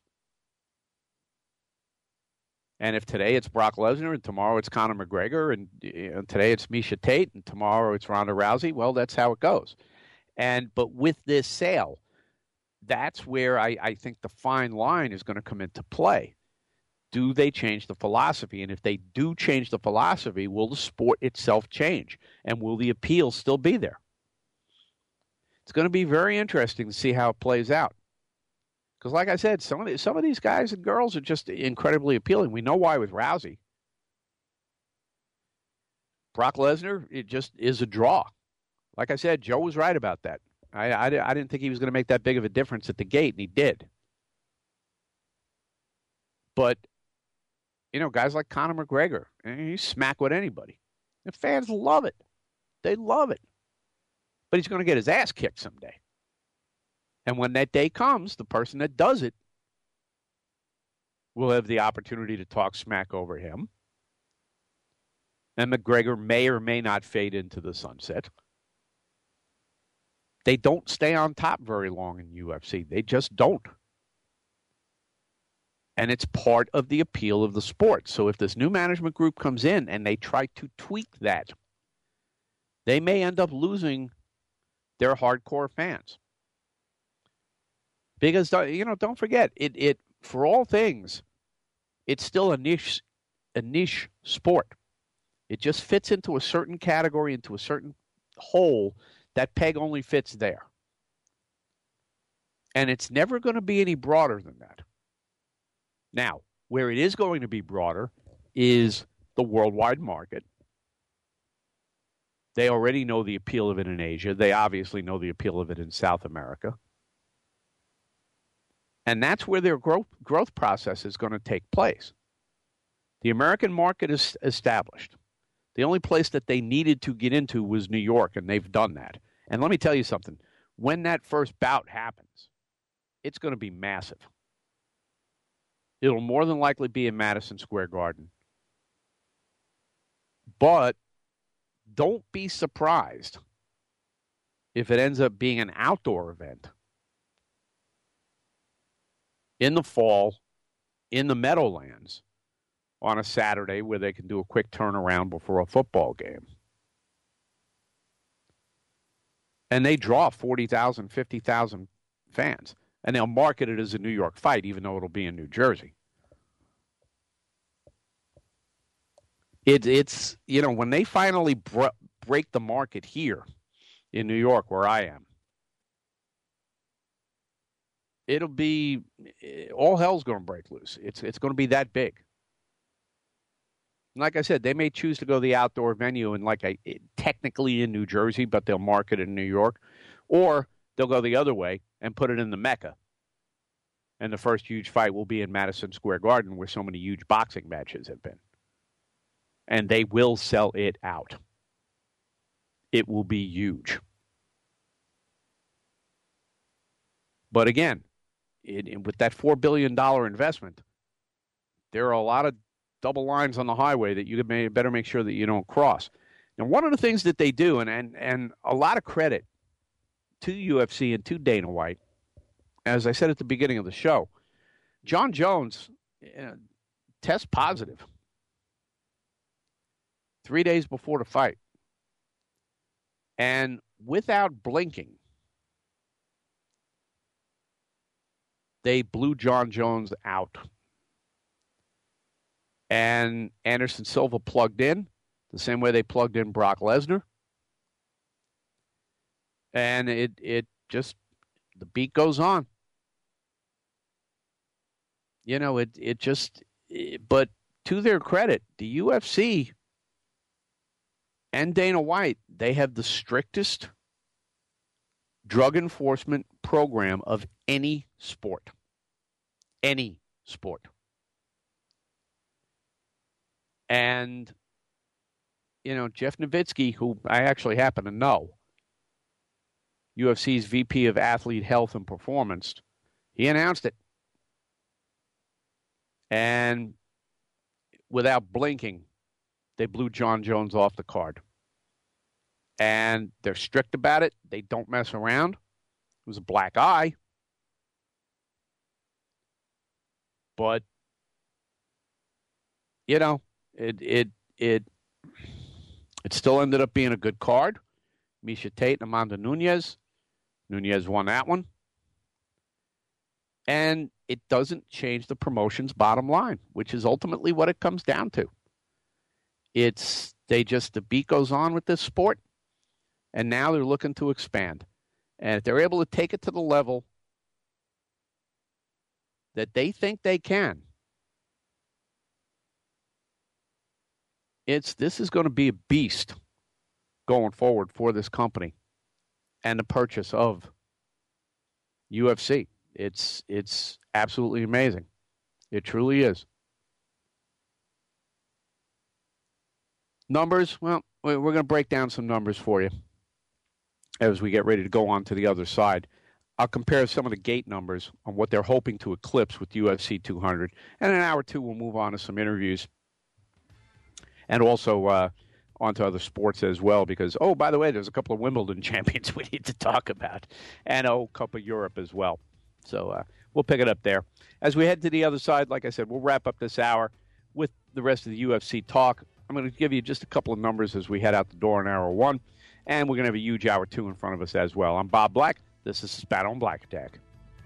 And if today it's Brock Lesnar and tomorrow it's Conor McGregor and today it's Miesha Tate and tomorrow it's Ronda Rousey, well, that's how it goes. But with this sale, that's where I think the fine line is going to come into play. Do they change the philosophy? And if they do change the philosophy, will the sport itself change? And will the appeal still be there? It's going to be very interesting to see how it plays out. Because like I said, some of these guys and girls are just incredibly appealing. We know why with Rousey. Brock Lesnar, it just is a draw. Like I said, Joe was right about that. I didn't think he was going to make that big of a difference at the gate, and he did. But, guys like Conor McGregor, he smack with anybody. The fans love it. They love it. But he's going to get his ass kicked someday. And when that day comes, the person that does it will have the opportunity to talk smack over him. And McGregor may or may not fade into the sunset. They don't stay on top very long in UFC. They just don't. And it's part of the appeal of the sport. So if this new management group comes in and they try to tweak that, they may end up losing their hardcore fans. Because, don't forget, it for all things, it's still a niche sport. It just fits into a certain category, into a certain hole. That peg only fits there. And it's never going to be any broader than that. Now, where it is going to be broader is the worldwide market. They already know the appeal of it in Asia. They obviously know the appeal of it in South America. And that's where their growth process is going to take place. The American market is established. The only place that they needed to get into was New York, and they've done that. And let me tell you something. When that first bout happens, it's going to be massive. It'll more than likely be in Madison Square Garden. But don't be surprised if it ends up being an outdoor event in the fall in the Meadowlands on a Saturday where they can do a quick turnaround before a football game. And they draw 40,000, 50,000 fans. And they'll market it as a New York fight, even though it'll be in New Jersey. It's when they finally break the market here in New York, where I am, it'll be, all hell's going to break loose. It's going to be that big. Like I said, they may choose to go the outdoor venue and technically in New Jersey, but they'll market it in New York. Or they'll go the other way and put it in the Mecca. And the first huge fight will be in Madison Square Garden, where so many huge boxing matches have been. And they will sell it out. It will be huge. But again, with that $4 billion investment, there are a lot of double lines on the highway that you better make sure that you don't cross. Now, one of the things that they do, and a lot of credit to UFC and to Dana White, as I said at the beginning of the show, John Jones tests positive 3 days before the fight. And without blinking, they blew John Jones out. And Anderson Silva plugged in the same way they plugged in Brock Lesnar. And it just, the beat goes on. You know, but to their credit, the UFC and Dana White, they have the strictest drug enforcement program of any sport. Any sport. And, you know, Jeff Nowitzki, who I actually happen to know, UFC's VP of Athlete Health and Performance, he announced it. And without blinking, they blew John Jones off the card. And they're strict about it. They don't mess around. It was a black eye. But, you know, it still ended up being a good card. Miesha Tate and Amanda Nunes. Nunes won that one. And it doesn't change the promotion's bottom line, which is ultimately what it comes down to. The beat goes on with this sport, and now they're looking to expand. And if they're able to take it to the level that they think they can, this is going to be a beast going forward for this company and the purchase of UFC. It's absolutely amazing. It truly is. Numbers, well, we're going to break down some numbers for you as we get ready to go on to the other side. I'll compare some of the gate numbers on what they're hoping to eclipse with UFC 200. And in an hour or two, we'll move on to some interviews and also onto other sports as well because, oh, by the way, there's a couple of Wimbledon champions we need to talk about and, Cup of Europe as well. So we'll pick it up there. As we head to the other side, like I said, we'll wrap up this hour with the rest of the UFC talk. I'm going to give you just a couple of numbers as we head out the door in hour one, and we're going to have a huge hour two in front of us as well. I'm Bob Black. This is Spano and Black Attack.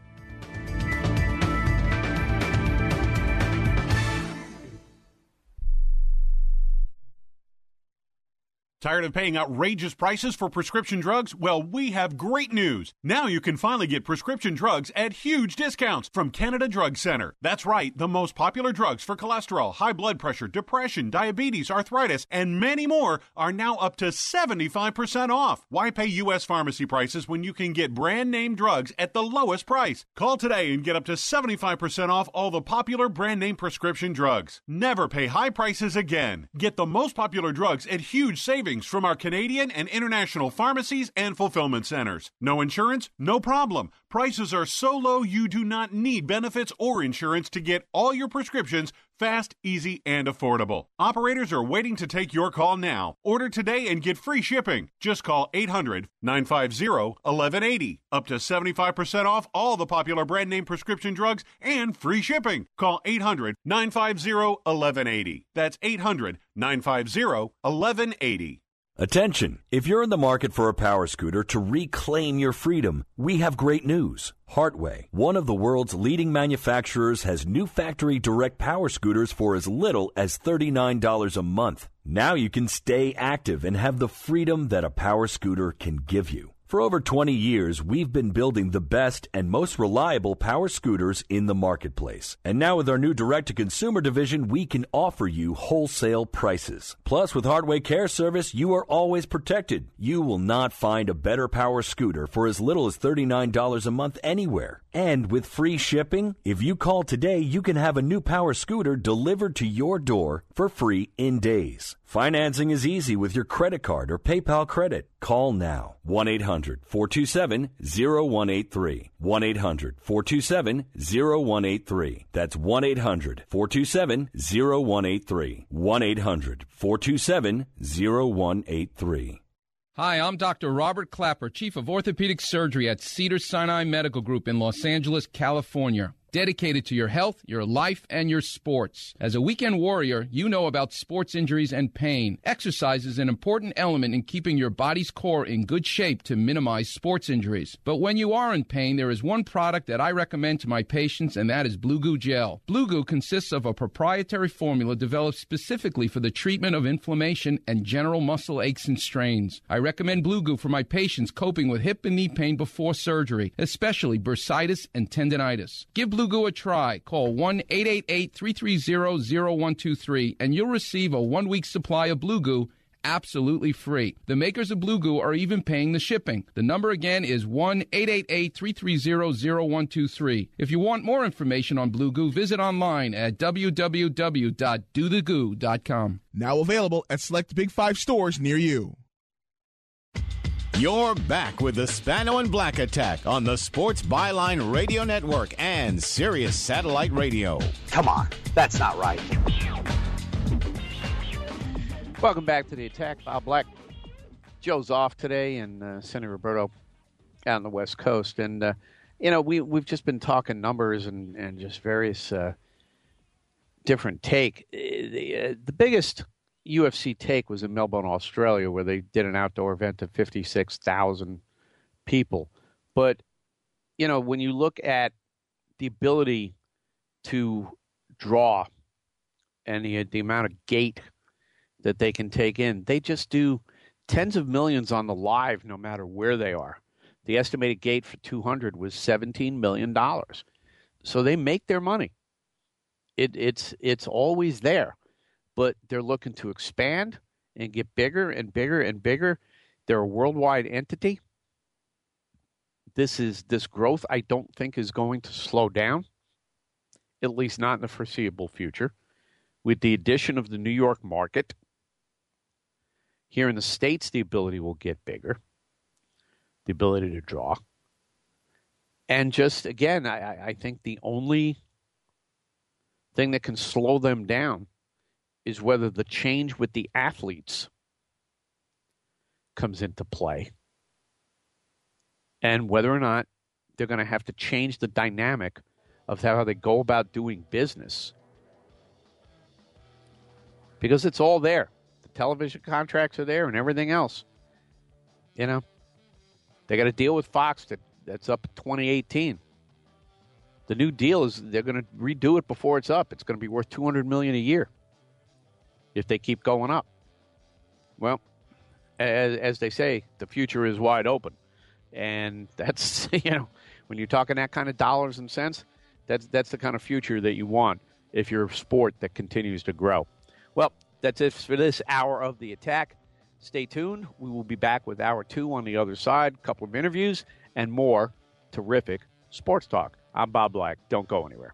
Tired of paying outrageous prices for prescription drugs? Well, we have great news. Now you can finally get prescription drugs at huge discounts from Canada Drug Center. That's right, the most popular drugs for cholesterol, high blood pressure, depression, diabetes, arthritis, and many more are now up to 75% off. Why pay U.S. pharmacy prices when you can get brand name drugs at the lowest price? Call today and get up to 75% off all the popular brand name prescription drugs. Never pay high prices again. Get the most popular drugs at huge savings from our Canadian and international pharmacies and fulfillment centers. No insurance? No problem. Prices are so low you do not need benefits or insurance to get all your prescriptions fast, easy, and affordable. Operators are waiting to take your call now. Order today and get free shipping. Just call 800-950-1180. Up to 75% off all the popular brand name prescription drugs and free shipping. Call 800-950-1180. That's 800-950-1180. Attention! If you're in the market for a power scooter to reclaim your freedom, we have great news. Hartway, one of the world's leading manufacturers, has new factory direct power scooters for as little as $39 a month. Now you can stay active and have the freedom that a power scooter can give you. For over 20 years, we've been building the best and most reliable power scooters in the marketplace. And now with our new direct-to-consumer division, we can offer you wholesale prices. Plus, with Hardway Care Service, you are always protected. You will not find a better power scooter for as little as $39 a month anywhere. And with free shipping, if you call today, you can have a new power scooter delivered to your door for free in days. Financing is easy with your credit card or PayPal credit. Call now. 1-800-427-0183. 1-800-427-0183. That's 1-800-427-0183. 1-800-427-0183. Hi, I'm Dr. Robert Clapper, Chief of Orthopedic Surgery at Cedars-Sinai Medical Group in Los Angeles, California. Dedicated to your health, your life, and your sports. As a weekend warrior, you know about sports injuries and pain. Exercise is an important element in keeping your body's core in good shape to minimize sports injuries. But when you are in pain, there is one product that I recommend to my patients, and that is Blue Goo Gel. Blue Goo consists of a proprietary formula developed specifically for the treatment of inflammation and general muscle aches and strains. I recommend Blue Goo for my patients coping with hip and knee pain before surgery, especially bursitis and tendinitis. Give Blue Goo a try. Call 1-888-330-0123 and you'll receive a 1-week supply of Blue Goo absolutely free. The makers of Blue Goo are even paying the shipping. The number again is 1-888-330-0123. If you want more information on Blue Goo, visit online at www.dothegoo.com. Now available at select Big 5 stores near you. You're back with the Spano and Black Attack on the Sports Byline Radio Network and Sirius Satellite Radio. Come on, that's not right. Welcome back to the Attack. Bob Black. Joe's off today, and Senator Roberto out on the West Coast. And, we've just been talking numbers and just various different take. The biggest UFC take was in Melbourne, Australia, where they did an outdoor event of 56,000 people. But, when you look at the ability to draw and the amount of gate that they can take in, they just do tens of millions on the live no matter where they are. The estimated gate for 200 was $17 million. So they make their money. It's always there. But they're looking to expand and get bigger and bigger and bigger. They're a worldwide entity. This growth, I don't think, is going to slow down, at least not in the foreseeable future. With the addition of the New York market, here in the States, the ability will get bigger, the ability to draw. And just, again, I think the only thing that can slow them down is whether the change with the athletes comes into play and whether or not they're going to have to change the dynamic of how they go about doing business. Because it's all there. The television contracts are there and everything else. They got a deal with Fox that's up in 2018. The new deal is they're going to redo it before it's up. It's going to be worth $200 million a year if they keep going up. Well, as they say, the future is wide open. And that's, when you're talking that kind of dollars and cents, that's the kind of future that you want if you're a sport that continues to grow. Well, that's it for this hour of The Attack. Stay tuned. We will be back with Hour 2 on the other side, a couple of interviews, and more terrific sports talk. I'm Bob Black. Don't go anywhere.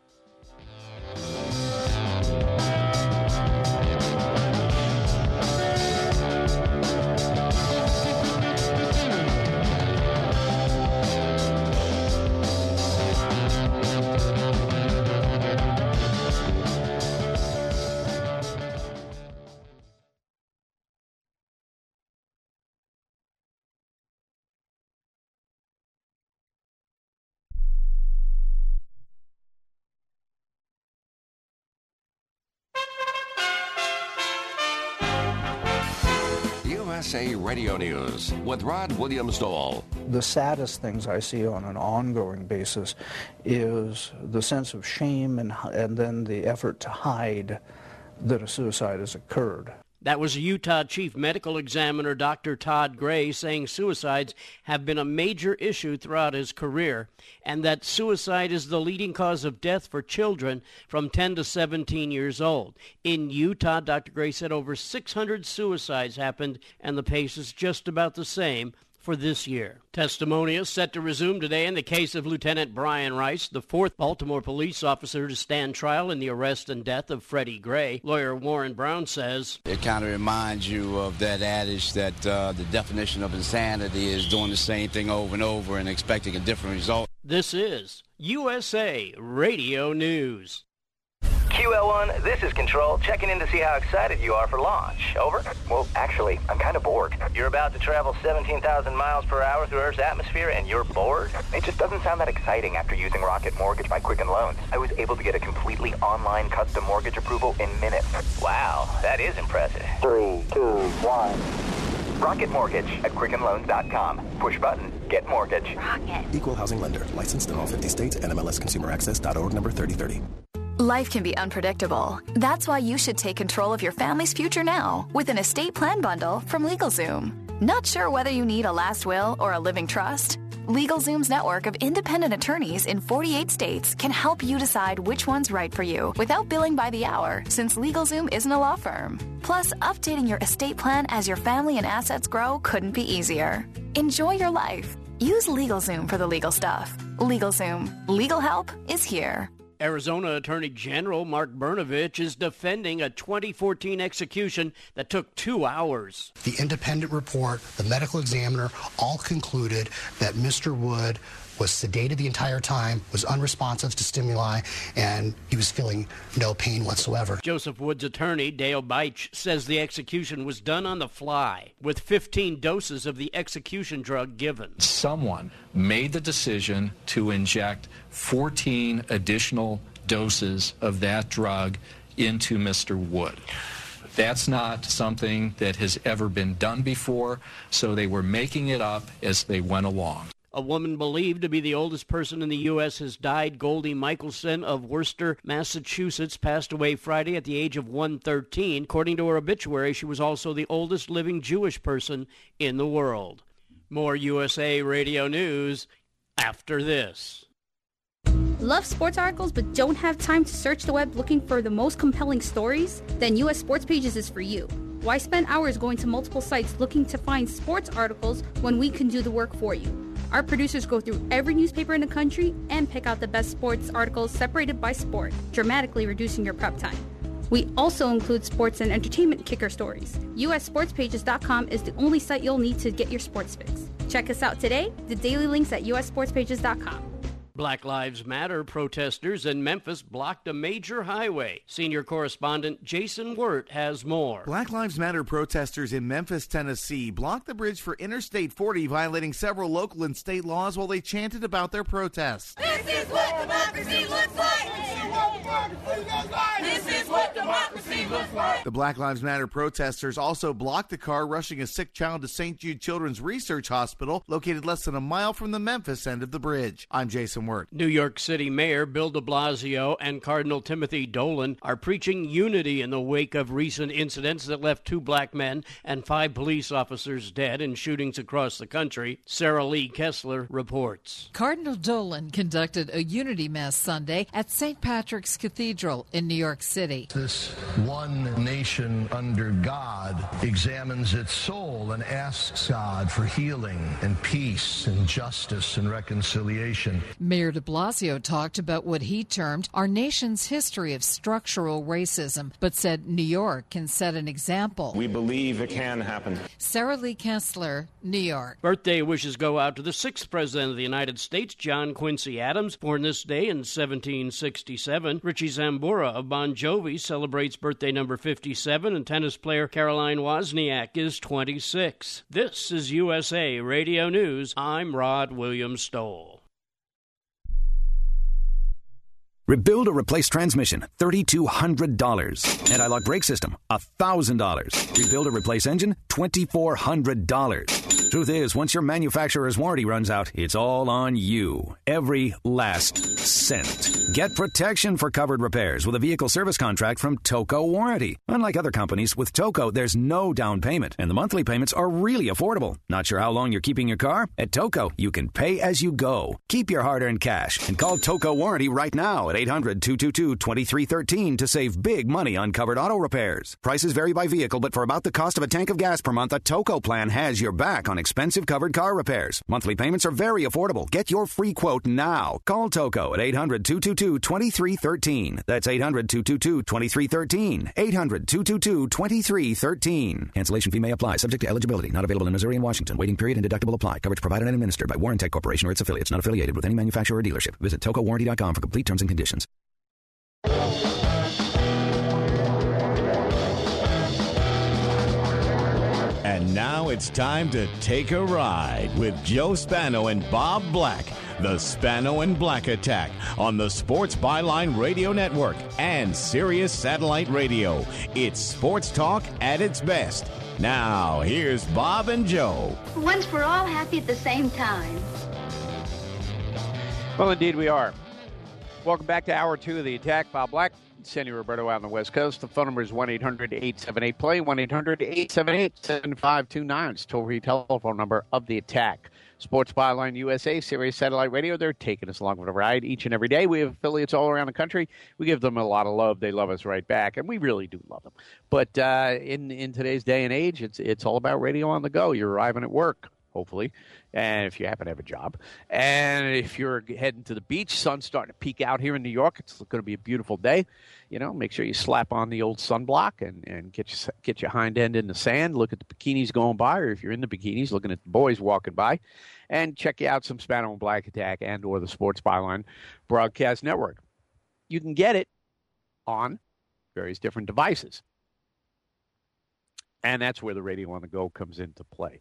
USA Radio News with Rod Williams-Dole. The saddest things I see on an ongoing basis is the sense of shame and then the effort to hide that a suicide has occurred. That was Utah Chief Medical Examiner Dr. Todd Gray saying suicides have been a major issue throughout his career, and that suicide is the leading cause of death for children from 10 to 17 years old. In Utah, Dr. Gray said over 600 suicides happened, and the pace is just about the same for this year. Testimony is set to resume today in the case of Lieutenant Brian Rice, the fourth Baltimore police officer to stand trial in the arrest and death of Freddie Gray. Lawyer Warren Brown says, it kind of reminds you of that adage that the definition of insanity is doing the same thing over and over and expecting a different result. This is USA Radio News. QL1, this is Control, checking in to see how excited you are for launch. Over? Well, actually, I'm kind of bored. You're about to travel 17,000 miles per hour through Earth's atmosphere and you're bored? It just doesn't sound that exciting after using Rocket Mortgage by Quicken Loans. I was able to get a completely online custom mortgage approval in minutes. Wow, that is impressive. 3, 2, 1. Rocket Mortgage at QuickenLoans.com. Push button, get mortgage. Rocket. Equal housing lender. Licensed in all 50 states. NMLSConsumerAccess.org number 3030. Life can be unpredictable. That's why you should take control of your family's future now with an estate plan bundle from LegalZoom. Not sure whether you need a last will or a living trust? LegalZoom's network of independent attorneys in 48 states can help you decide which one's right for you without billing by the hour, since LegalZoom isn't a law firm. Plus, updating your estate plan as your family and assets grow couldn't be easier. Enjoy your life. Use LegalZoom for the legal stuff. LegalZoom. Legal help is here. Arizona Attorney General Mark Brnovich is defending a 2014 execution that took 2 hours. The independent report, the medical examiner, all concluded that Mr. Wood was sedated the entire time, was unresponsive to stimuli, and he was feeling no pain whatsoever. Joseph Wood's attorney, Dale Beich, says the execution was done on the fly, with 15 doses of the execution drug given. Someone made the decision to inject 14 additional doses of that drug into Mr. Wood. That's not something that has ever been done before, so they were making it up as they went along. A woman believed to be the oldest person in the U.S. has died. Goldie Michelson of Worcester, Massachusetts, passed away Friday at the age of 113. According to her obituary, she was also the oldest living Jewish person in the world. More USA Radio News after this. Love sports articles but don't have time to search the web looking for the most compelling stories? Then US Sports Pages is for you. Why spend hours going to multiple sites looking to find sports articles when we can do the work for you? Our producers go through every newspaper in the country and pick out the best sports articles separated by sport, dramatically reducing your prep time. We also include sports and entertainment kicker stories. USSportsPages.com is the only site you'll need to get your sports fix. Check us out today. The daily links at USSportsPages.com. Black Lives Matter protesters in Memphis blocked a major highway. Senior correspondent Jason Wirt has more. Black Lives Matter protesters in Memphis, Tennessee blocked the bridge for Interstate 40, violating several local and state laws while they chanted about their protests. This is what democracy looks like. This is what democracy looks like. The Black Lives Matter protesters also blocked the car rushing a sick child to St. Jude Children's Research Hospital, located less than a mile from the Memphis end of the bridge. I'm Jason Wirt. New York City Mayor Bill de Blasio and Cardinal Timothy Dolan are preaching unity in the wake of recent incidents that left 2 black men and 5 police officers dead in shootings across the country. Sarah Lee Kessler reports. Cardinal Dolan conducted a unity mass Sunday at St. Patrick's Cathedral in New York City. This one nation under God examines its soul and asks God for healing and peace and justice and reconciliation. Mayor de Blasio talked about what he termed our nation's history of structural racism, but said New York can set an example. We believe it can happen. Sarah Lee Kessler, New York. Birthday wishes go out to the 6th President of the United States, John Quincy Adams, born this day in 1767. Richie Zambora of Bon Jovi celebrates birthday number 57, and tennis player Caroline Wozniak is 26. This is USA Radio News. I'm Rod Williams Stoll. Rebuild or replace transmission, $3,200. Anti-lock brake system, $1,000. Rebuild or replace engine, $2,400. Truth is, once your manufacturer's warranty runs out, it's all on you. Every last cent. Get protection for covered repairs with a vehicle service contract from Toco Warranty. Unlike other companies, with Toco, there's no down payment, and the monthly payments are really affordable. Not sure how long you're keeping your car? At Toco, you can pay as you go. Keep your hard-earned cash and call Toco Warranty right now at 800-222-2313 to save big money on covered auto repairs. Prices vary by vehicle, but for about the cost of a tank of gas per month, a Toco plan has your back on expensive covered car repairs. Monthly payments are very affordable. Get your free quote now. Call Toco at 800-222-2313. That's 800-222-2313. 800-222-2313. Cancellation fee may apply. Subject to eligibility. Not available in Missouri and Washington. Waiting period and deductible apply. Coverage provided and administered by Warrantech Corporation or its affiliates. Not affiliated with any manufacturer or dealership. Visit TocoWarranty.com for complete terms and conditions. And now it's time to take a ride with Joe Spano and Bob Black. The Spano and Black Attack on the Sports Byline Radio Network and Sirius Satellite Radio. It's sports talk at its best. Now, here's Bob and Joe. Once we're all happy at the same time. Well, indeed we are. Welcome back to Hour 2 of the Attack. Bob Black, Sandy Roberto out on the West Coast. The phone number is 1-800-878-PLAY, 1-800-878-7529. It's toll-free telephone number of the Attack. Sports Byline USA, Sirius Satellite Radio, they're taking us along for the ride each and every day. We have affiliates all around the country. We give them a lot of love. They love us right back, and we really do love them. But in today's day and age, it's all about radio on the go. You're arriving at work, hopefully, and if you happen to have a job. And if you're heading to the beach, sun's starting to peek out here in New York. It's going to be a beautiful day. You know, make sure you slap on the old sunblock and get your hind end in the sand. Look at the bikinis going by, or if you're in the bikinis, looking at the boys walking by. And check out some Spano and Black Attack and or the Sports Byline Broadcast Network. You can get it on various different devices. And that's where the radio on the go comes into play.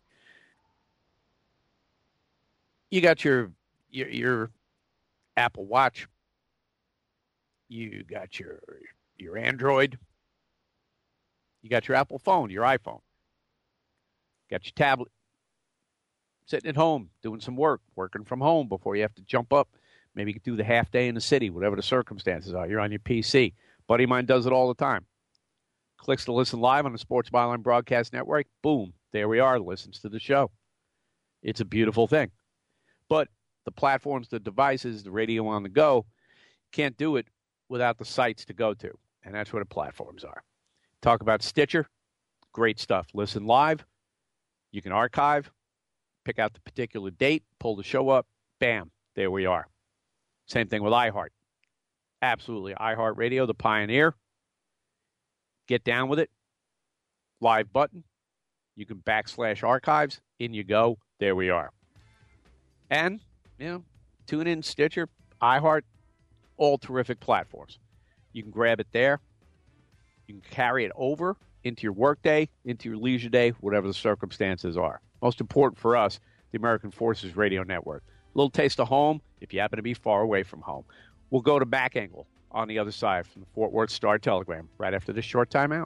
You got your Apple Watch. You got your Android. You got your Apple phone, your iPhone. Got your tablet. Sitting at home, doing some work, working from home before you have to jump up. Maybe you could do the half day in the city, whatever the circumstances are. You're on your PC. Buddy of mine does it all the time. Clicks to listen live on the Sports Byline Broadcast Network. Boom, there we are, listens to the show. It's a beautiful thing. But the platforms, the devices, the radio on the go, can't do it without the sites to go to. And that's what the platforms are. Talk about Stitcher. Great stuff. Listen live. You can archive. Pick out the particular date, pull the show up, bam, there we are. Same thing with iHeart. Absolutely. iHeartRadio, the pioneer. Get down with it. Live button. You can /archives. In you go. There we are. And, tune in, Stitcher, iHeart, all terrific platforms. You can grab it there. You can carry it over into your workday, into your leisure day, whatever the circumstances are. Most important for us, the American Forces Radio Network. A little taste of home if you happen to be far away from home. We'll go to Back Angle on the other side from the Fort Worth Star-Telegram right after this short timeout.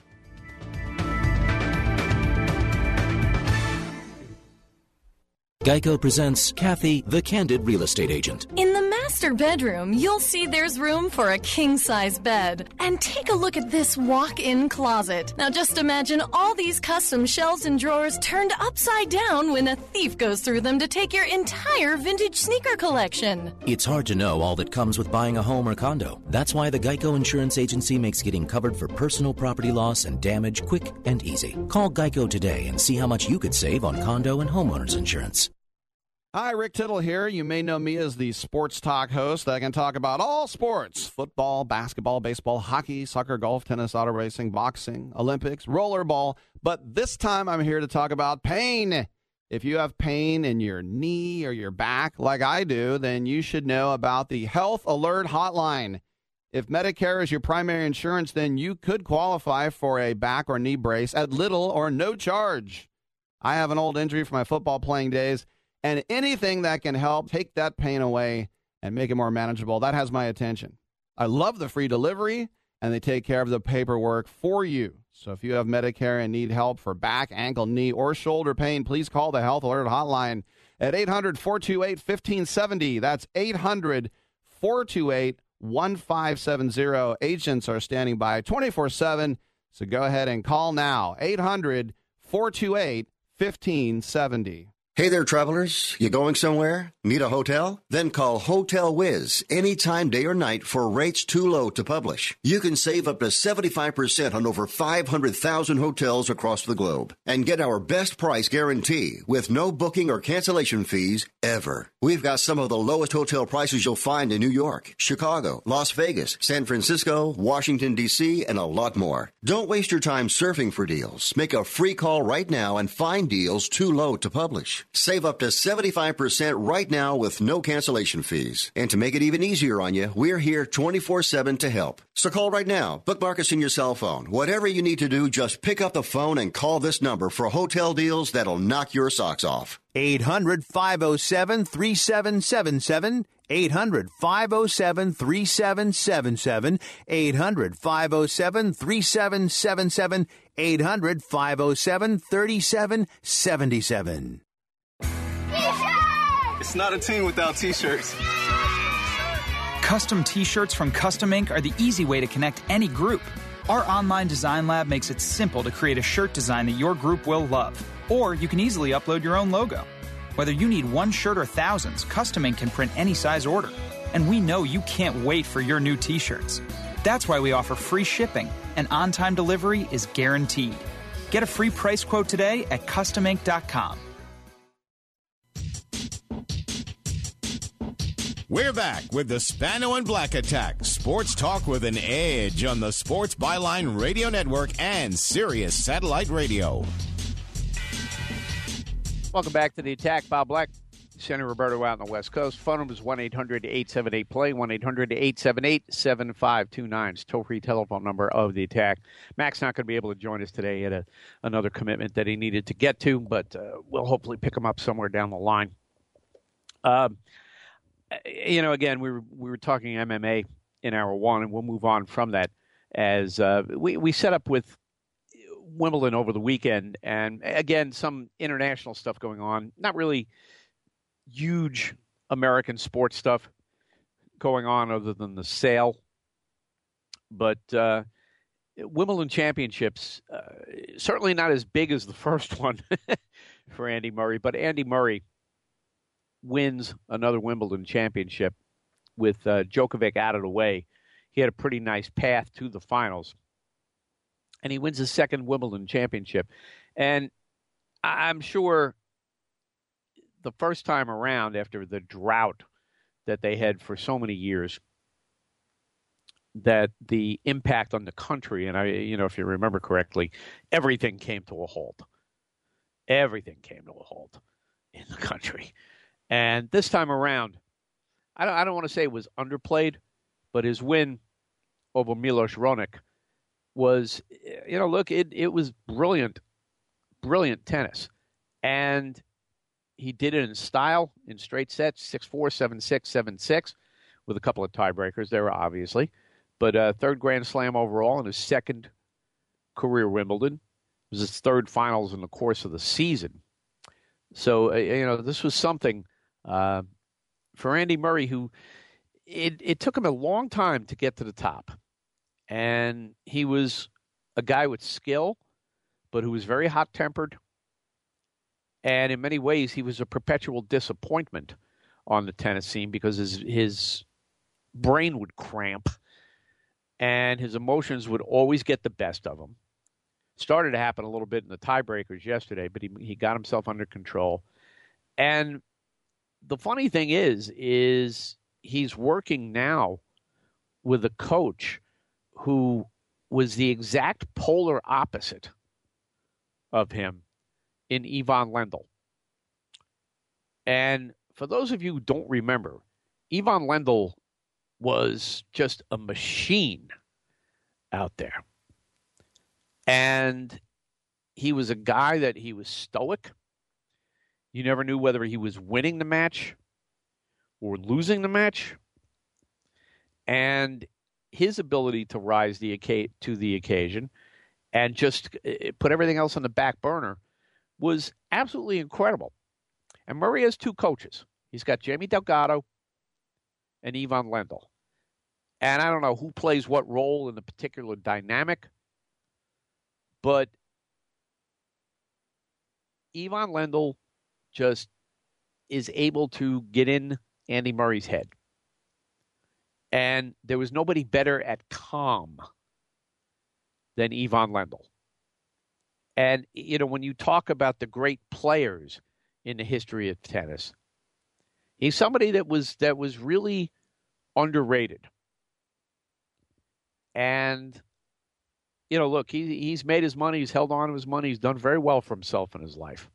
Geico presents Kathy, the Candid Real Estate Agent. In the master bedroom, you'll see there's room for a king-size bed. And take a look at this walk-in closet. Now just imagine all these custom shelves and drawers turned upside down when a thief goes through them to take your entire vintage sneaker collection. It's hard to know all that comes with buying a home or condo. That's why the Geico Insurance Agency makes getting covered for personal property loss and damage quick and easy. Call Geico today and see how much you could save on condo and homeowners insurance. Hi, Rick Tittle here. You may know me as the sports talk host that can talk about all sports: football, basketball, baseball, hockey, soccer, golf, tennis, auto racing, boxing, Olympics, rollerball. But this time I'm here to talk about pain. If you have pain in your knee or your back like I do, then you should know about the Health Alert Hotline. If Medicare is your primary insurance, then you could qualify for a back or knee brace at little or no charge. I have an old injury from my football playing days, and anything that can help take that pain away and make it more manageable, that has my attention. I love the free delivery, and they take care of the paperwork for you. So if you have Medicare and need help for back, ankle, knee, or shoulder pain, please call the Health Alert Hotline at 800-428-1570. That's 800-428-1570. Agents are standing by 24/7, so go ahead and call now. 800-428-1570. Hey there, travelers. You going somewhere? Need a hotel? Then call Hotel Wiz anytime, day or night, for rates too low to publish. You can save up to 75% on over 500,000 hotels across the globe and get our best price guarantee with no booking or cancellation fees ever. We've got some of the lowest hotel prices you'll find in New York, Chicago, Las Vegas, San Francisco, Washington, D.C., and a lot more. Don't waste your time surfing for deals. Make a free call right now and find deals too low to publish. Save up to 75% right now with no cancellation fees. And to make it even easier on you, we're here 24/7 to help. So call right now. Bookmark us in your cell phone. Whatever you need to do, just pick up the phone and call this number for hotel deals that'll knock your socks off. 800-507-3777. 800-507-3777. 800-507-3777. 800-507-3777. It's not a team without T-shirts. Custom T-shirts from Custom Ink are the easy way to connect any group. Our online design lab makes it simple to create a shirt design that your group will love. Or you can easily upload your own logo. Whether you need one shirt or thousands, Custom Ink can print any size order. And we know you can't wait for your new T-shirts. That's why we offer free shipping, and on-time delivery is guaranteed. Get a free price quote today at customink.com. We're back with the Spano and Black Attack. Sports talk with an edge on the Sports Byline Radio Network and Sirius Satellite Radio. Welcome back to the Attack. Bob Black, Senator Roberto out on the West Coast. Phone number is 1-800-878-PLAY, 1-800-878-7529. It's toll-free telephone number of the Attack. Mac's not going to be able to join us today. He had another commitment that he needed to get to, but we'll hopefully pick him up somewhere down the line. Again, we were talking MMA in hour one, and we'll move on from that as we set up with Wimbledon over the weekend, and again, some international stuff going on. Not really huge American sports stuff going on other than the sale, but Wimbledon Championships, certainly not as big as the first one for Andy Murray, but Andy Murray wins another Wimbledon Championship with Djokovic out of the way. He had a pretty nice path to the finals. And he wins his second Wimbledon Championship. And I'm sure the first time around, after the drought that they had for so many years, that the impact on the country, and if you remember correctly, everything came to a halt. Everything came to a halt in the country. And this time around, I don't want to say it was underplayed, but his win over Milos Raonic was, it was brilliant tennis. And he did it in style, in straight sets, 6-4, 7-6, 7-6, with a couple of tiebreakers there, obviously. But third Grand Slam overall in his second career Wimbledon. It was his third finals in the course of the season. So, this was something for Andy Murray, who it took him a long time to get to the top. And he was a guy with skill, but who was very hot-tempered. And in many ways, he was a perpetual disappointment on the tennis scene because his brain would cramp and his emotions would always get the best of him. Started to happen a little bit in the tiebreakers yesterday, but he got himself under control. And the funny thing is he's working now with a coach who was the exact polar opposite of him in Ivan Lendl. And for those of you who don't remember, Ivan Lendl was just a machine out there. And he was a guy that he was stoic. You never knew whether he was winning the match or losing the match. And his ability to rise to the occasion and just put everything else on the back burner was absolutely incredible. And Murray has two coaches. He's got Jamie Delgado and Ivan Lendl. And I don't know who plays what role in the particular dynamic, but Ivan Lendl just is able to get in Andy Murray's head. And there was nobody better at calm than Ivan Lendl. And, when you talk about the great players in the history of tennis, he's somebody that was really underrated. And, look, he's made his money. He's held on to his money. He's done very well for himself in his life.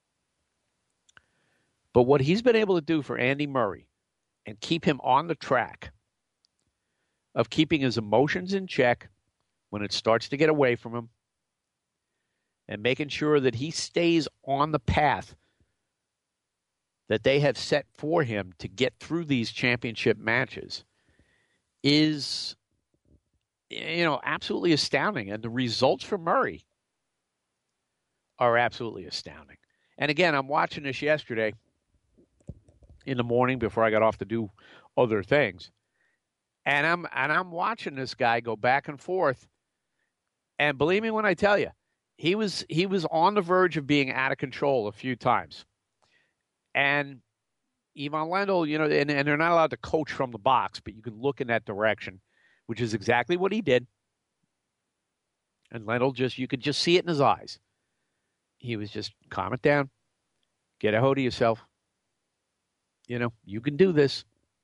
But what he's been able to do for Andy Murray and keep him on the track of keeping his emotions in check when it starts to get away from him and making sure that he stays on the path that they have set for him to get through these championship matches is, absolutely astounding. And the results for Murray are absolutely astounding. And again, I'm watching this yesterday in the morning before I got off to do other things. And I'm watching this guy go back and forth. And believe me when I tell you, he was on the verge of being out of control a few times. And Ivan Lendl, and they're not allowed to coach from the box, but you can look in that direction, which is exactly what he did. And Lendl you could just see it in his eyes. He was just, calm it down. Get a hold of yourself. You can do this.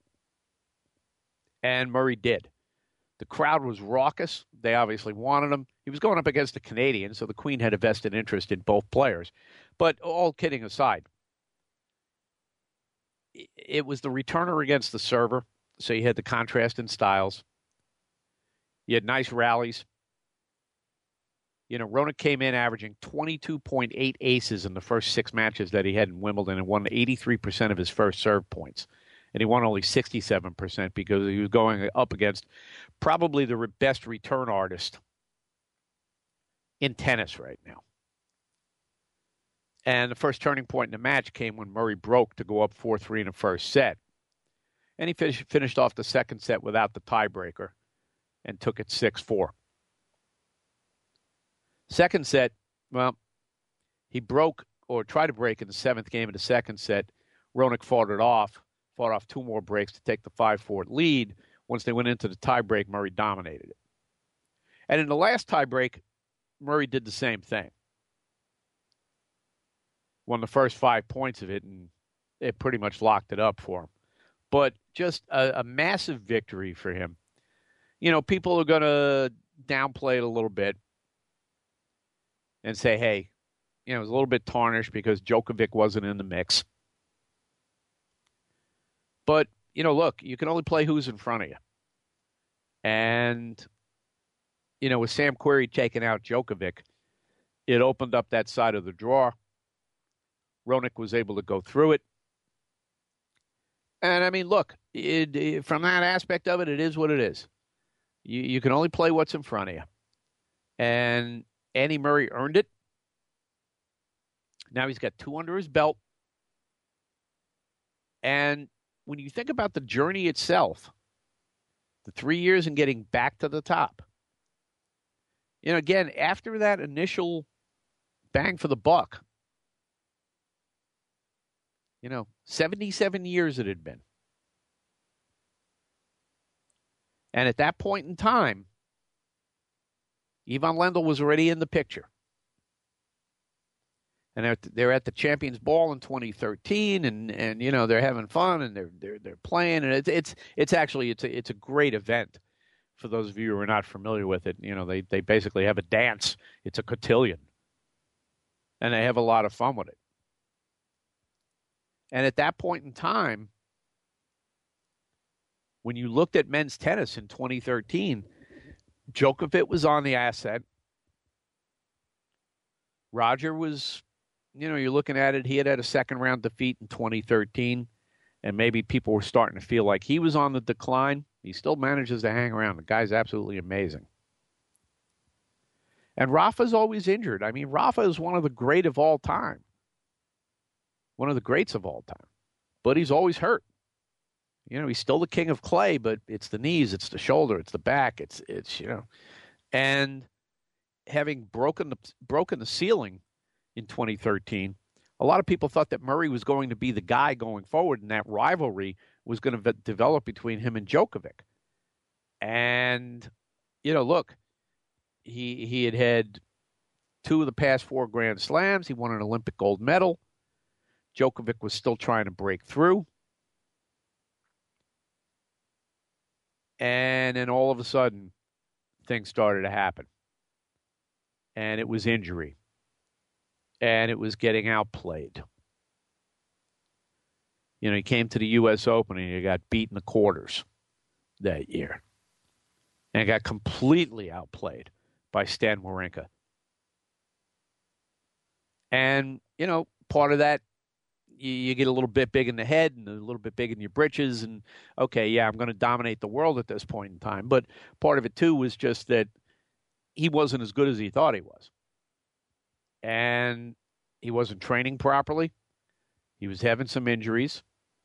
And Murray did. The crowd was raucous. They obviously wanted him. He was going up against a Canadian, so the Queen had a vested interest in both players. But all kidding aside, it was the returner against the server, so you had the contrast in styles. You had nice rallies. Roenick came in averaging 22.8 aces in the first 6 matches that he had in Wimbledon and won 83% of his first serve points. And he won only 67% because he was going up against probably the best return artist in tennis right now. And the first turning point in the match came when Murray broke to go up 4-3 in the first set. And he finished off the second set without the tiebreaker and took it 6-4. Second set, well, he broke or tried to break in the 7th game of the second set. Roenick fought off 2 more breaks to take the 5-4 lead. Once they went into the tiebreak, Murray dominated it. And in the last tiebreak, Murray did the same thing. Won the first 5 points of it, and it pretty much locked it up for him. But just a massive victory for him. People are going to downplay it a little bit and say, hey, it was a little bit tarnished because Djokovic wasn't in the mix. But, look, you can only play who's in front of you. And, with Sam Querrey taking out Djokovic, it opened up that side of the draw. Roenick was able to go through it. And, look, from that aspect of it, it is what it is. You can only play what's in front of you. And Andy Murray earned it. Now he's got 2 under his belt. And when you think about the journey itself, the 3 years and getting back to the top, again, after that initial bang for the buck, 77 years it had been. And at that point in time, Ivan Lendl was already in the picture. And they're at the Champions Ball in 2013, and they're having fun and they're playing, and it's actually a great event for those of you who are not familiar with it. They basically have a dance. It's a cotillion, and they have a lot of fun with it. And at that point in time, when you looked at men's tennis in 2013, Djokovic was on the ascent. Roger was, you're looking at it, he had a second round defeat in 2013, and maybe people were starting to feel like he was on the decline. He still manages to hang around. The guy's absolutely amazing. And Rafa's always injured. I mean, Rafa is one of the great of all time. One of the greats of all time. But he's always hurt. You know, he's still the king of clay, but it's the knees, it's the shoulder, it's the back, it's you know. And having broken the ceiling in 2013, a lot of people thought that Murray was going to be the guy going forward, and that rivalry was going to develop between him and Djokovic. And, you know, look, he had 2 of the past 4 Grand Slams. He won an Olympic gold medal. Djokovic was still trying to break through. And then all of a sudden, things started to happen. And it was injury. And it was getting outplayed. You know, he came to the U.S. Open and he got beat in the quarters that year. And got completely outplayed by Stan Wawrinka. And, you know, part of that, you get a little bit big in the head and a little bit big in your britches. And, okay, yeah, I'm going to dominate the world at this point in time. But part of it, too, was just that he wasn't as good as he thought he was. And he wasn't training properly. He was having some injuries.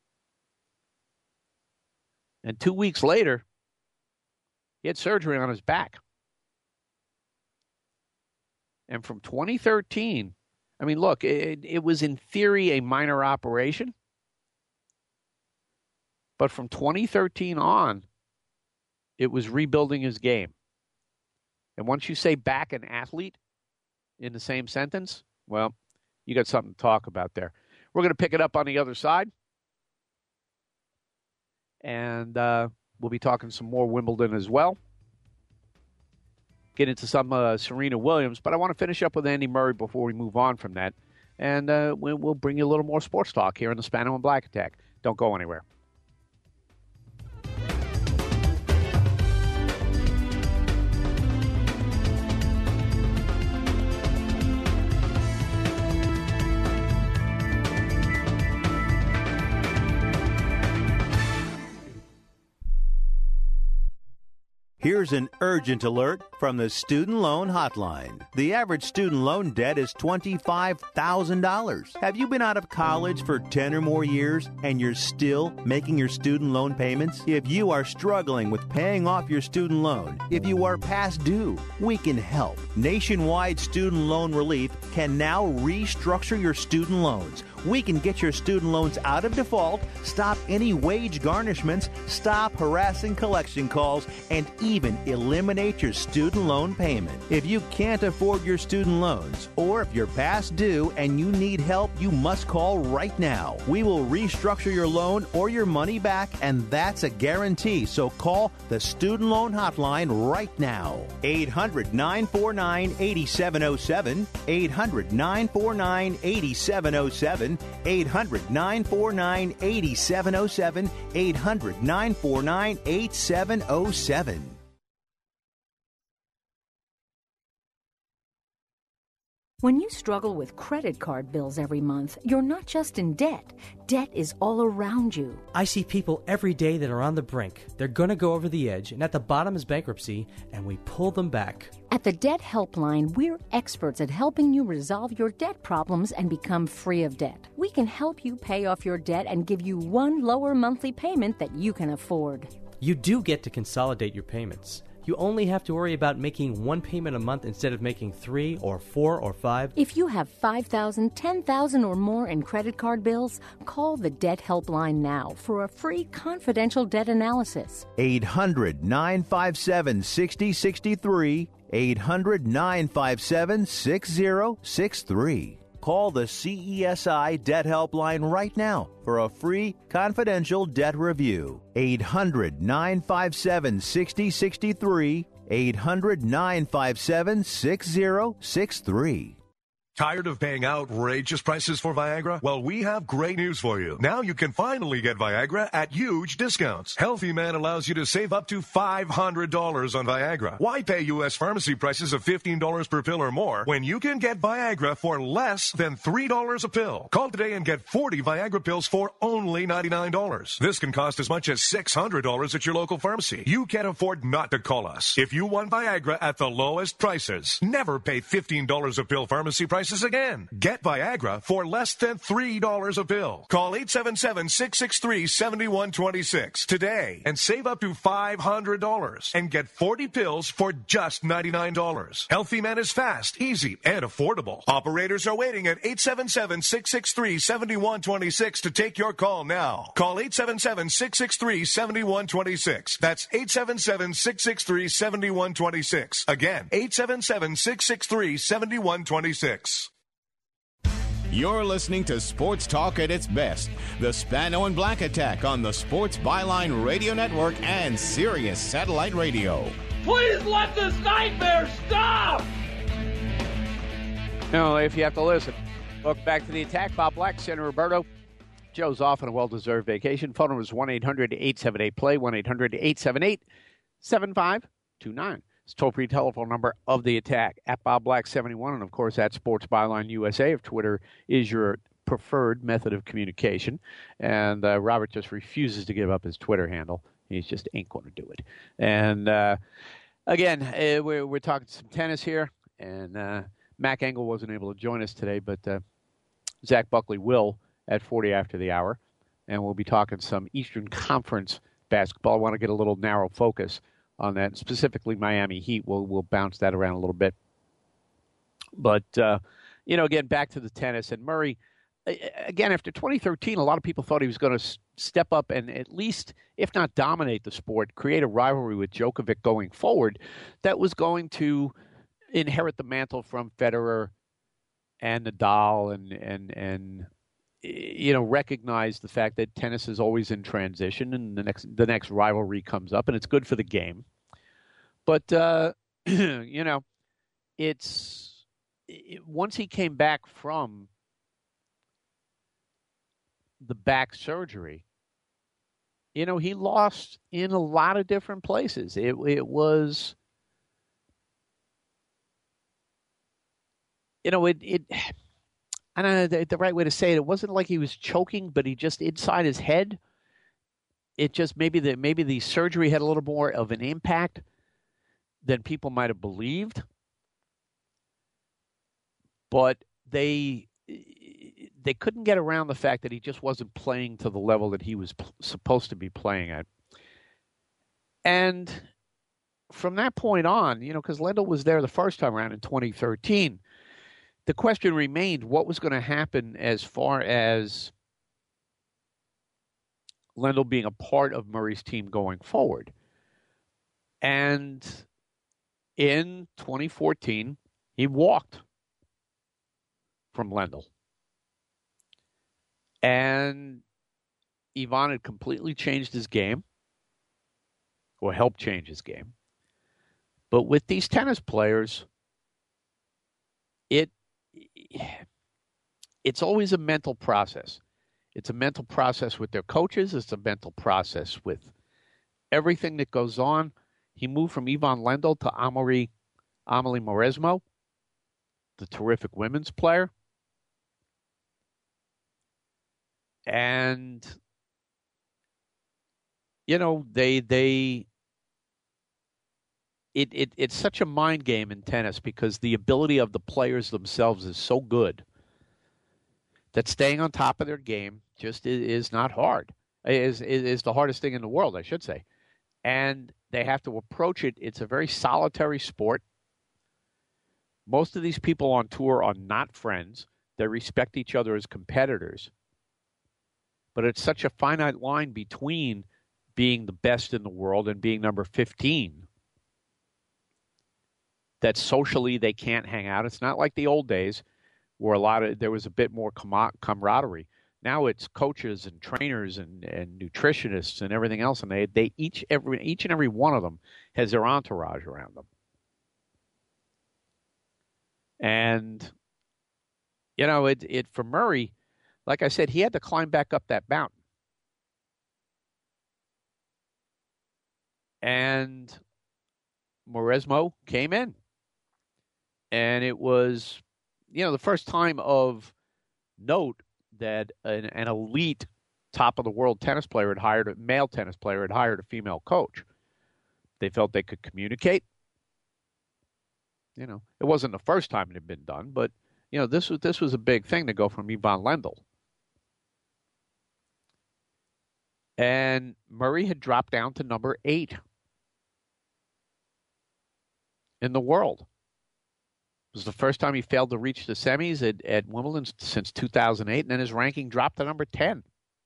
And 2 weeks later, he had surgery on his back. And from 2013, I mean, look, it was in theory a minor operation. But from 2013 on, it was rebuilding his game. And once you say back and athlete in the same sentence, well, you got something to talk about there. We're going to pick it up on the other side. And we'll be talking some more Wimbledon as well. Get into some Serena Williams. But I want to finish up with Andy Murray before we move on from that. And we'll bring you a little more sports talk here on the Spano and Black Attack. Don't go anywhere. Here's an urgent alert from the Student Loan Hotline. The average student loan debt is $25,000. Have you been out of college for 10 or more years and you're still making your student loan payments? If you are struggling with paying off your student loan, if you are past due, we can help. Nationwide Student Loan Relief can now restructure your student loans. We can get your student loans out of default, stop any wage garnishments, stop harassing collection calls, and even eliminate your student loan payment. If you can't afford your student loans, or if you're past due and you need help, you must call right now. We will restructure your loan or your money back, and that's a guarantee. So call the Student Loan Hotline right now. 800-949-8707. 800-949-8707. 800-949-8707. 800-949-8707. When you struggle with credit card bills every month, you're not just in debt. Debt is all around you. I see people every day that are on the brink. They're going to go over the edge, and at the bottom is bankruptcy, and we pull them back. At the Debt Helpline, we're experts at helping you resolve your debt problems and become free of debt. We can help you pay off your debt and give you one lower monthly payment that you can afford. You do get to consolidate your payments. You only have to worry about making one payment a month instead of making 3 or 4 or 5. If you have $5,000, $10,000 or more in credit card bills, call the Debt Helpline now for a free confidential debt analysis. 800-957-6063. 800-957-6063. Call the CESI Debt Helpline right now for a free confidential debt review. 800-957-6063. 800-957-6063. Tired of paying outrageous prices for Viagra? Well, we have great news for you. Now you can finally get Viagra at huge discounts. Healthy Man allows you to save up to $500 on Viagra. Why pay U.S. pharmacy prices of $15 per pill or more when you can get Viagra for less than $3 a pill? Call today and get 40 Viagra pills for only $99. This can cost as much as $600 at your local pharmacy. You can't afford not to call us. If you want Viagra at the lowest prices, never pay $15 a pill pharmacy prices again. Get Viagra for less than $3 a pill. Call 877-663-7126 today and save up to $500 and get 40 pills for just $99. Healthy Man is fast, easy, and affordable. Operators are waiting at 877-663-7126 to take your call now. Call 877-663-7126. That's 877-663-7126. Again, 877-663-7126. You're listening to Sports Talk at its best. The Spano and Black Attack on the Sports Byline Radio Network and Sirius Satellite Radio. Please let this nightmare stop! No, if you have to listen. Welcome back to the attack. Bob Black, Senator Roberto. Joe's off on a well-deserved vacation. Phone number is 1-800-878-PLAY, 1-800-878-7529. It's toll-free telephone number of the attack at Bob Black 71, and of course at Sports Byline USA if Twitter is your preferred method of communication. And Robert just refuses to give up his Twitter handle. He just ain't going to do it. And again, we're talking some tennis here, and Mac Engel wasn't able to join us today, but Zach Buckley will at 40 after the hour, and we'll be talking some Eastern Conference basketball. I want to get a little narrow focus on that, specifically Miami Heat. We'll bounce that around a little bit. But, again, back to the tennis. And Murray, again, after 2013, a lot of people thought he was going to step up and at least, if not dominate the sport, create a rivalry with Djokovic going forward that was going to inherit the mantle from Federer and Nadal and recognize the fact that tennis is always in transition and the next rivalry comes up, and it's good for the game. But, once he came back from the back surgery, he lost in a lot of different places. It was, I don't know the right way to say it. It wasn't like he was choking, but he just inside his head. It just maybe the surgery had a little more of an impact than people might have believed. But they couldn't get around the fact that he just wasn't playing to the level that he was supposed to be playing at. And from that point on, because Lendl was there the first time around in 2013. The question remained what was going to happen as far as Lendl being a part of Murray's team going forward. And in 2014, he walked from Lendl. And Ivan had completely changed his game, or helped change his game. But with these tennis players, it's always a mental process. It's a mental process with their coaches. It's a mental process with everything that goes on. He moved from Ivan Lendl to Amelie Mauresmo, the terrific women's player. And, it's such a mind game in tennis because the ability of the players themselves is so good that staying on top of their game just is not hard. Is the hardest thing in the world, I should say. And they have to approach it. It's a very solitary sport. Most of these people on tour are not friends. They respect each other as competitors. But it's such a finite line between being the best in the world and being number 15 that socially they can't hang out. It's not like the old days where there was a bit more camaraderie. Now it's coaches and trainers and nutritionists and everything else, and they each and every one of them has their entourage around them. And You know, it for Murray, like I said, he had to climb back up that mountain. And Mauresmo came in. And it was, the first time of note that an elite top of the world tennis player had hired a male tennis player had hired a female coach. They felt they could communicate. It wasn't the first time it had been done, but this was a big thing to go from Ivan Lendl. And Murray had dropped down to number 8 in the world. It was the first time he failed to reach the semis at Wimbledon since 2008, and then his ranking dropped to number 10.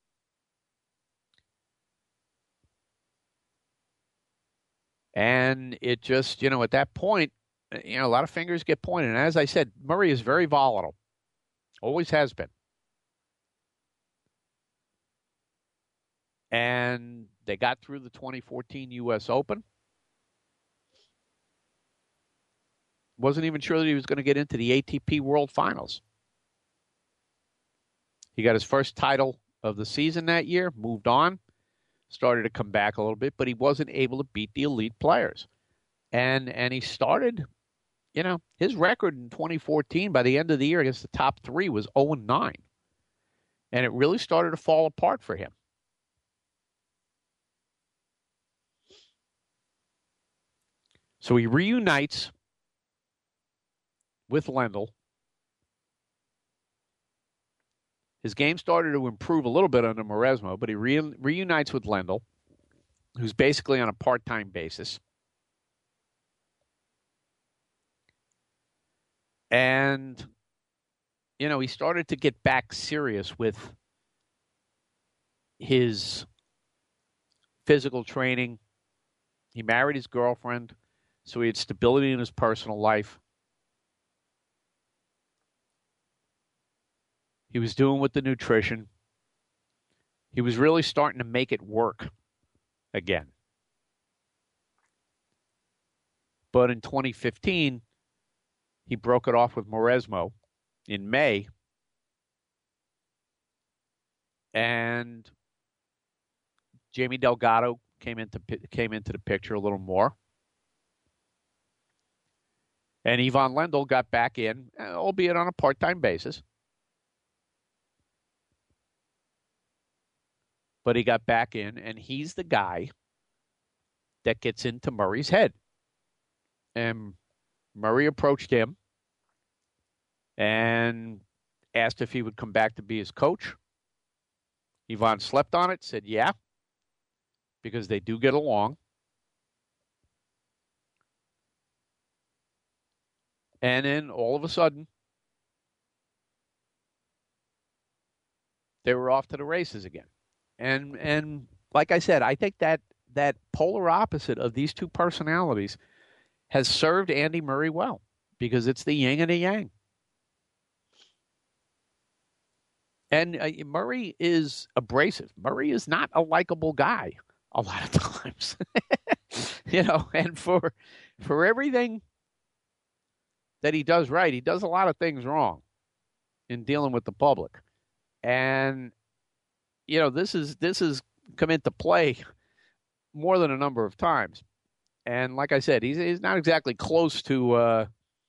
And it just, at that point, a lot of fingers get pointed. And as I said, Murray is very volatile. Always has been. And they got through the 2014 U.S. Open. Wasn't even sure that he was going to get into the ATP World Finals. He got his first title of the season that year, moved on, started to come back a little bit, but he wasn't able to beat the elite players. And he started, his record in 2014 by the end of the year against the top 3 was 0-9. And it really started to fall apart for him. So he reunites with Lendl. His game started to improve a little bit under Mauresmo, but he reunites with Lendl, who's basically on a part-time basis. And, he started to get back serious with his physical training. He married his girlfriend, so he had stability in his personal life. He was doing with the nutrition. He was really starting to make it work again. But in 2015, he broke it off with Mauresmo in May. And Jamie Delgado came into the picture a little more. And Ivan Lendl got back in, albeit on a part-time basis. But he got back in, and he's the guy that gets into Murray's head. And Murray approached him and asked if he would come back to be his coach. Ivan slept on it, said yeah, because they do get along. And then all of a sudden, they were off to the races again. And like I said, I think that polar opposite of these two personalities has served Andy Murray well, because it's the yin and the yang. And Murray is abrasive. Murray is not a likable guy a lot of times. And for everything that he does right, he does a lot of things wrong in dealing with the public. And this has come into play more than a number of times. And like I said, he's not exactly close to a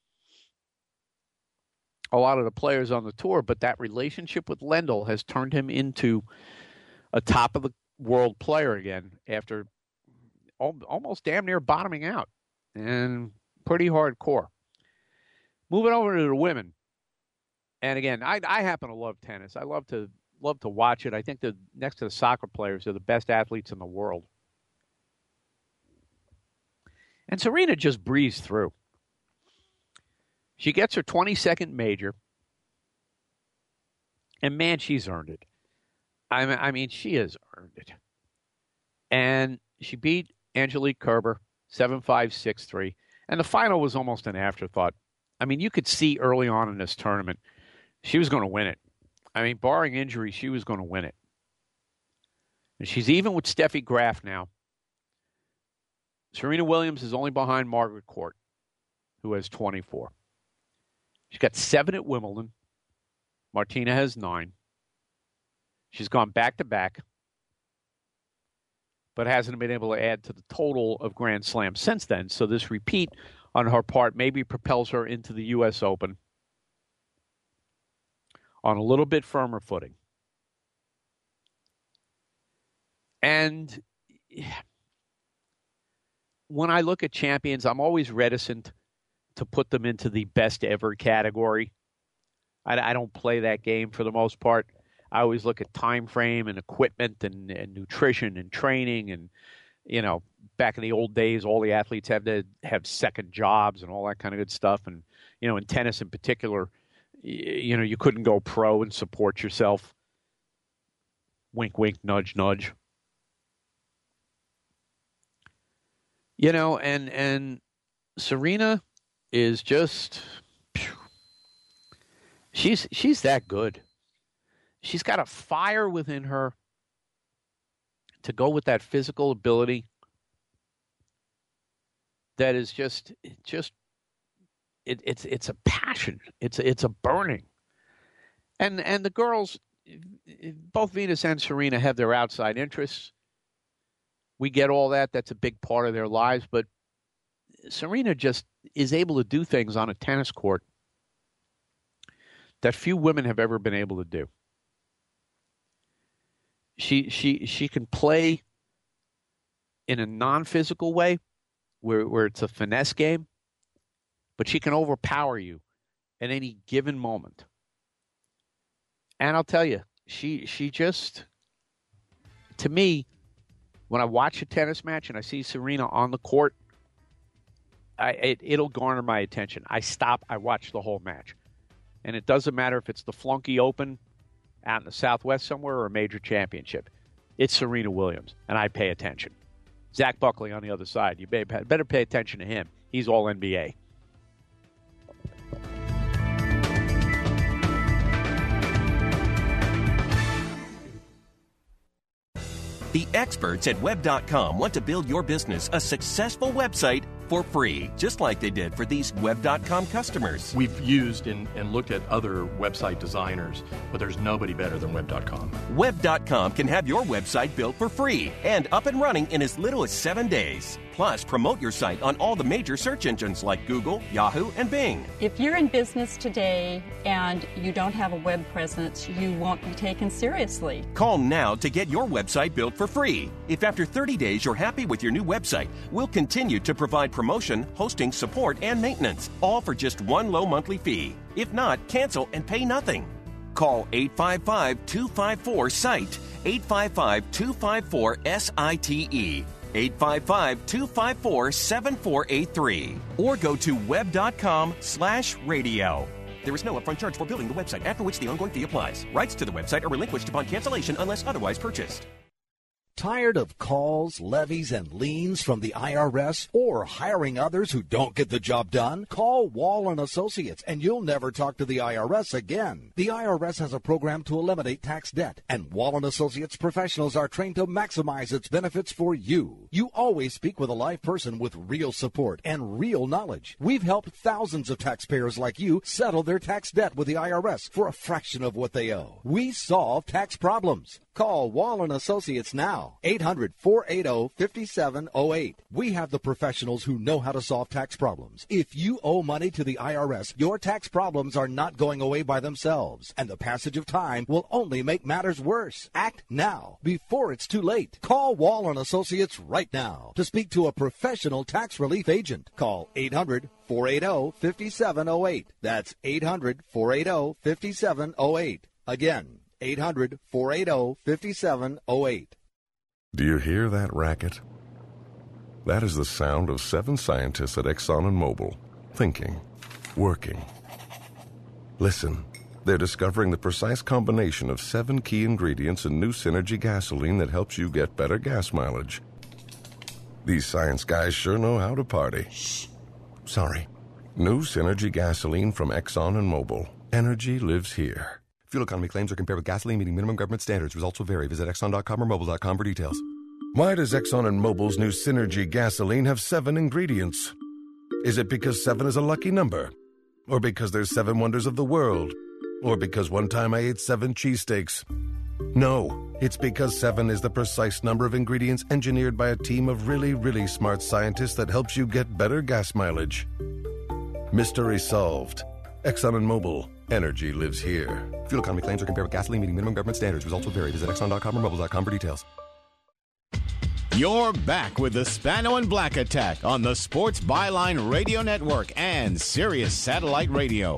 lot of the players on the tour, but that relationship with Lendl has turned him into a top-of-the-world player again after almost damn near bottoming out, and pretty hardcore. Moving over to the women. And again, I happen to love tennis. I love to watch it. I think that next to the soccer players, they're the best athletes in the world. And Serena just breezed through. She gets her 22nd major. And man, she's earned it. I mean, she has earned it. And she beat Angelique Kerber 7-5, 6-3. And the final was almost an afterthought. I mean, you could see early on in this tournament, she was going to win it. I mean, barring injury, she was going to win it. And she's even with Steffi Graf now. Serena Williams is only behind Margaret Court, who has 24. She's got 7 at Wimbledon, Martina has 9. She's gone back-to-back, but hasn't been able to add to the total of Grand Slams since then. So this repeat on her part maybe propels her into the U.S. Open on a little bit firmer footing. And when I look at champions, I'm always reticent to put them into the best ever category. I don't play that game for the most part. I always look at time frame and equipment and nutrition and training. And, you know, back in the old days, all the athletes had to have second jobs and all that kind of good stuff. And, you know, in tennis in particular, you know, you couldn't go pro and support yourself. Wink, wink, nudge, nudge. You know, and Serena is just, she's that good. She's got a fire within her to go with that physical ability that is it's a passion. It's a burning. And the girls, both Venus and Serena, have their outside interests. We get all that. That's a big part of their lives. But Serena just is able to do things on a tennis court that few women have ever been able to do. She can play in a non-physical way where it's a finesse game, but she can overpower you at any given moment. And I'll tell you, she just, to me, when I watch a tennis match and I see Serena on the court, it'll garner my attention. I stop, I watch the whole match. And it doesn't matter if it's the Flunky Open out in the Southwest somewhere or a major championship. It's Serena Williams, and I pay attention. Zach Buckley on the other side, you better pay attention to him. He's all NBA. The experts at Web.com want to build your business a successful website for free, just like they did for these Web.com customers. We've used and looked at other website designers, but there's nobody better than Web.com. Web.com can have your website built for free and up and running in as little as 7 days. Plus, promote your site on all the major search engines like Google, Yahoo, and Bing. If you're in business today and you don't have a web presence, you won't be taken seriously. Call now to get your website built for free. If after 30 days you're happy with your new website, we'll continue to provide promotion, hosting, support, and maintenance, all for just one low monthly fee. If not, cancel and pay nothing. Call 855-254-SITE, 855-254-SITE. 855-254-7483 or go to web.com/radio. There is no upfront charge for building the website, after which the ongoing fee applies. Rights to the website are relinquished upon cancellation unless otherwise purchased. Tired of calls, levies, and liens from the IRS or hiring others who don't get the job done? Call Wall & Associates and you'll never talk to the IRS again. The IRS has a program to eliminate tax debt, and Wall & Associates professionals are trained to maximize its benefits for you. You always speak with a live person with real support and real knowledge. We've helped thousands of taxpayers like you settle their tax debt with the IRS for a fraction of what they owe. We solve tax problems. Call Wall & Associates now, 800-480-5708. We have the professionals who know how to solve tax problems. If you owe money to the IRS, your tax problems are not going away by themselves, and the passage of time will only make matters worse. Act now, before it's too late. Call Wall & Associates right now to speak to a professional tax relief agent. Call 800-480-5708. That's 800-480-5708. Again, 800-480-5708. Do you hear that racket? That is the sound of 7 scientists at Exxon and Mobil, thinking, working. Listen, they're discovering the precise combination of 7 key ingredients in new Synergy gasoline that helps you get better gas mileage. These science guys sure know how to party. Shh. Sorry. New Synergy gasoline from Exxon and Mobil. Energy lives here. Fuel economy claims are compared with gasoline meeting minimum government standards. Results will vary. Visit Exxon.com or Mobil.com for details. Why does Exxon and Mobil's new Synergy gasoline have 7 ingredients? Is it because 7 is a lucky number? Or because there's 7 wonders of the world? Or because one time I ate 7 cheesesteaks. No, it's because 7 is the precise number of ingredients engineered by a team of really, really smart scientists that helps you get better gas mileage. Mystery solved. Exxon and Mobil. Energy lives here. Fuel economy claims are compared with gasoline meeting minimum government standards. Results will vary. Visit Exxon.com or Mobil.com for details. You're back with the Spano and Black Attack on the Sports Byline Radio Network and Sirius Satellite Radio.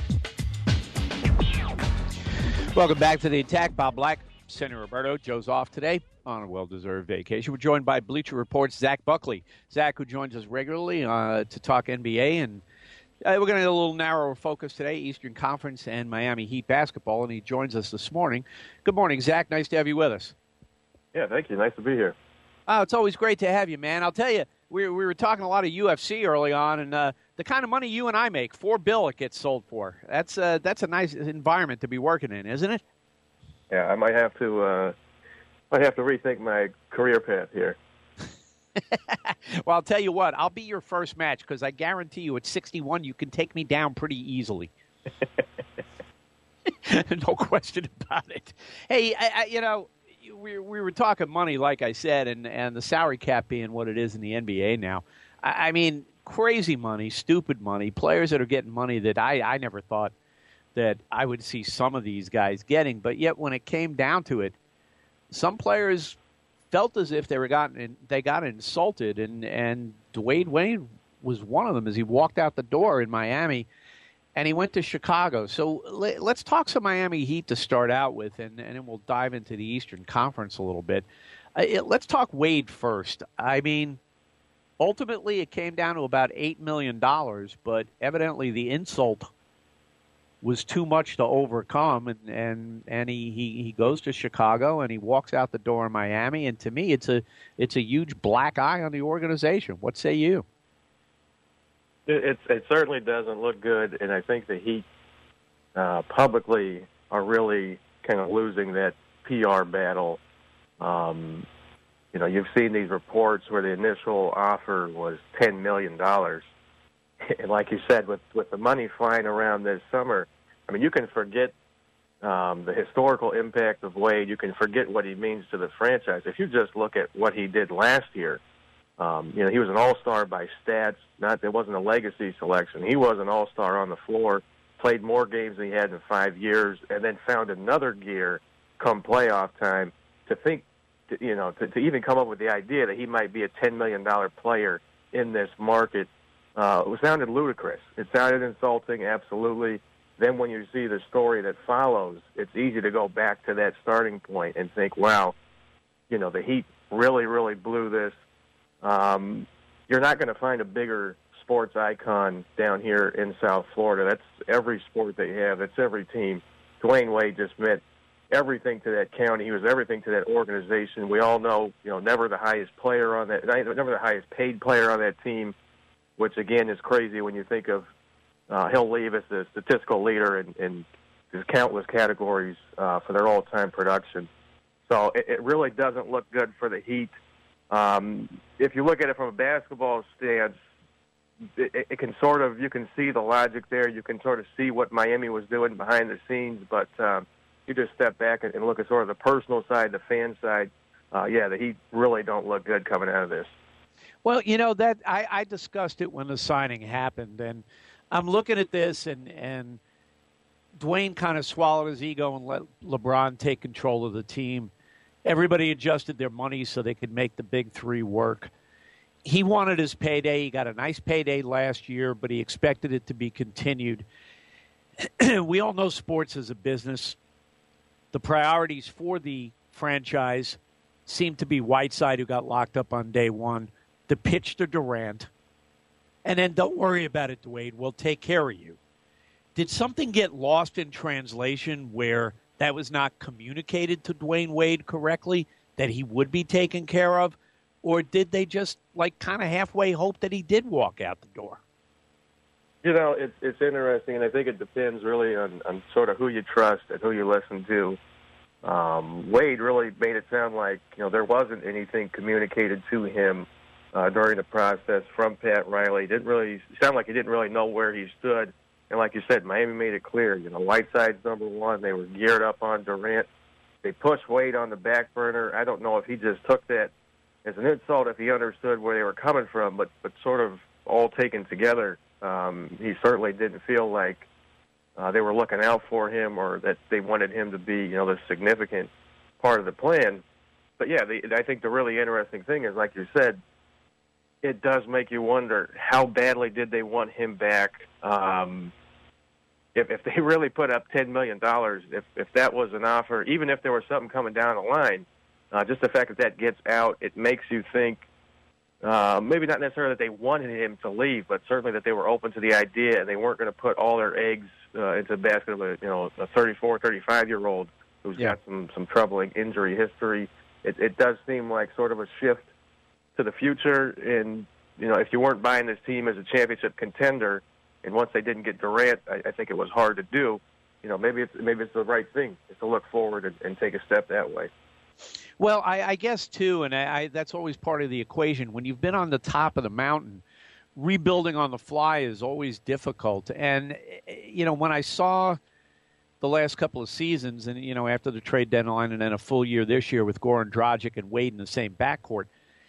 Welcome back to the Attack. Bob Black, Sonny Roberto. Joe's off today on a well-deserved vacation. We're joined by Bleacher Report's Zach Buckley. Zach, who joins us regularly to talk NBA, and we're going to get a little narrower focus today, Eastern Conference and Miami Heat basketball, and he joins us this morning. Good morning, Zach. Nice to have you with us. Yeah, thank you. Nice to be here. Oh, it's always great to have you, man. I'll tell you, we were talking a lot of UFC early on, and the kind of money you and I make, $4 billion it gets sold for. That's a nice environment to be working in, isn't it? Yeah, I might have to rethink my career path here. Well, I'll tell you what, I'll be your first match because I guarantee you at 61 you can take me down pretty easily. No question about it. Hey, we were talking money, like I said, and the salary cap being what it is in the NBA now. I mean, crazy money, stupid money, players that are getting money that I never thought that I would see some of these guys getting. But yet when it came down to it, some players felt as if they got insulted, and Dwayne Wade was one of them as he walked out the door in Miami, and he went to Chicago. So let's talk some Miami Heat to start out with, and then we'll dive into the Eastern Conference a little bit. Let's talk Wade first. I mean, ultimately it came down to about $8 million, but evidently the insult was too much to overcome, and he goes to Chicago and he walks out the door in Miami, and to me it's a huge black eye on the organization. What say you? It certainly doesn't look good, and I think the Heat publicly are really kind of losing that PR battle. You've seen these reports where the initial offer was $10 million. And like you said, with the money flying around this summer, I mean, you can forget the historical impact of Wade. You can forget what he means to the franchise. If you just look at what he did last year, he was an all-star by stats. It wasn't a legacy selection. He was an all-star on the floor, played more games than he had in 5 years, and then found another gear come playoff time to think, to even come up with the idea that he might be a $10 million player in this market. It sounded ludicrous. It sounded insulting, absolutely. Then when you see the story that follows, it's easy to go back to that starting point and think, wow, the Heat really, really blew this. You're not going to find a bigger sports icon down here in South Florida. That's every sport they have. That's every team. Dwayne Wade just meant everything to that county. He was everything to that organization. We all know, never the highest player on that, never the highest paid player on that team, which again is crazy when you think of Hill Levis, the statistical leader in his countless categories for their all-time production. So it really doesn't look good for the Heat. If you look at it from a basketball stance, it can you can see the logic there. You can sort of see what Miami was doing behind the scenes, but you just step back and look at sort of the personal side, the fan side. The Heat really don't look good coming out of this. Well, that I discussed it when the signing happened, and I'm looking at this, and Dwayne kind of swallowed his ego and let LeBron take control of the team. Everybody adjusted their money so they could make the big three work. He wanted his payday. He got a nice payday last year, but he expected it to be continued. We all know sports is a business. The priorities for the franchise seem to be Whiteside, who got locked up on day one, the pitch to Durant, and then don't worry about it, Dwayne. We'll take care of you. Did something get lost in translation where that was not communicated to Dwayne Wade correctly, that he would be taken care of? Or did they just, kind of halfway hope that he did walk out the door? It's interesting, and I think it depends really on sort of who you trust and who you listen to. Wade really made it sound like, there wasn't anything communicated to him during the process from Pat Riley. It didn't really sound like he didn't really know where he stood. And like you said, Miami made it clear, Whiteside's number one. They were geared up on Durant. They pushed Wade on the back burner. I don't know if he just took that as an insult, if he understood where they were coming from, but sort of all taken together, he certainly didn't feel like they were looking out for him or that they wanted him to be, the significant part of the plan. But, yeah, I think the really interesting thing is, like you said, it does make you wonder how badly did they want him back. If they really put up $10 million, if that was an offer, even if there was something coming down the line, just the fact that gets out, it makes you think maybe not necessarily that they wanted him to leave, but certainly that they were open to the idea and they weren't going to put all their eggs into the basket of a 34, 35-year-old who's got some troubling injury history. It does seem like sort of a shift to the future. And, if you weren't buying this team as a championship contender, and once they didn't get Durant, I think it was hard to do. Maybe it's the right thing is to look forward and take a step that way. Well, I guess, too, and that's always part of the equation. When you've been on the top of the mountain, rebuilding on the fly is always difficult. And, when I saw the last couple of seasons and, after the trade deadline and then a full year this year with Goran Dragic and Wade in the same backcourt,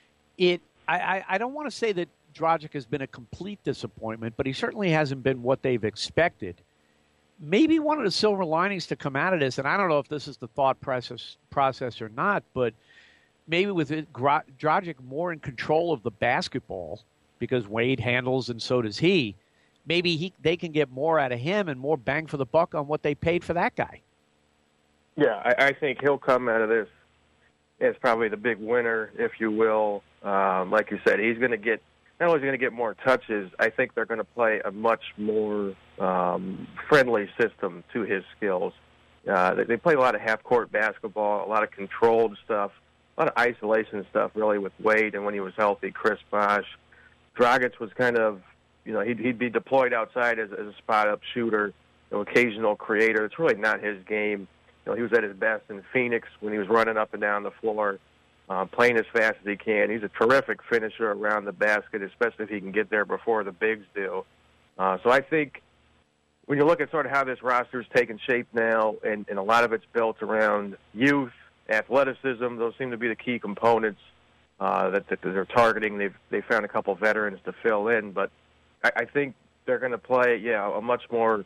I don't want to say that Dragic has been a complete disappointment, but he certainly hasn't been what they've expected. Maybe one of the silver linings to come out of this, and I don't know if this is the thought process or not, but maybe with Dragic more in control of the basketball because Wade handles and so does he, maybe they can get more out of him and more bang for the buck on what they paid for that guy. Yeah, I think he'll come out of this as probably the big winner, if you will. Like you said, he's going to get not only is he going to get more touches, I think they're going to play a much more friendly system to his skills. They play a lot of half-court basketball, a lot of controlled stuff, a lot of isolation stuff, really, with Wade and when he was healthy, Chris Bosh. Dragic was kind of, he'd be deployed outside as a spot-up shooter, occasional creator. It's really not his game. He was at his best in Phoenix when he was running up and down the floor, playing as fast as he can. He's a terrific finisher around the basket, especially if he can get there before the bigs do. So I think when you look at sort of how this roster's taken shape now, and a lot of it's built around youth, athleticism, those seem to be the key components that they're targeting. They've found a couple veterans to fill in, but I think they're going to play, a much more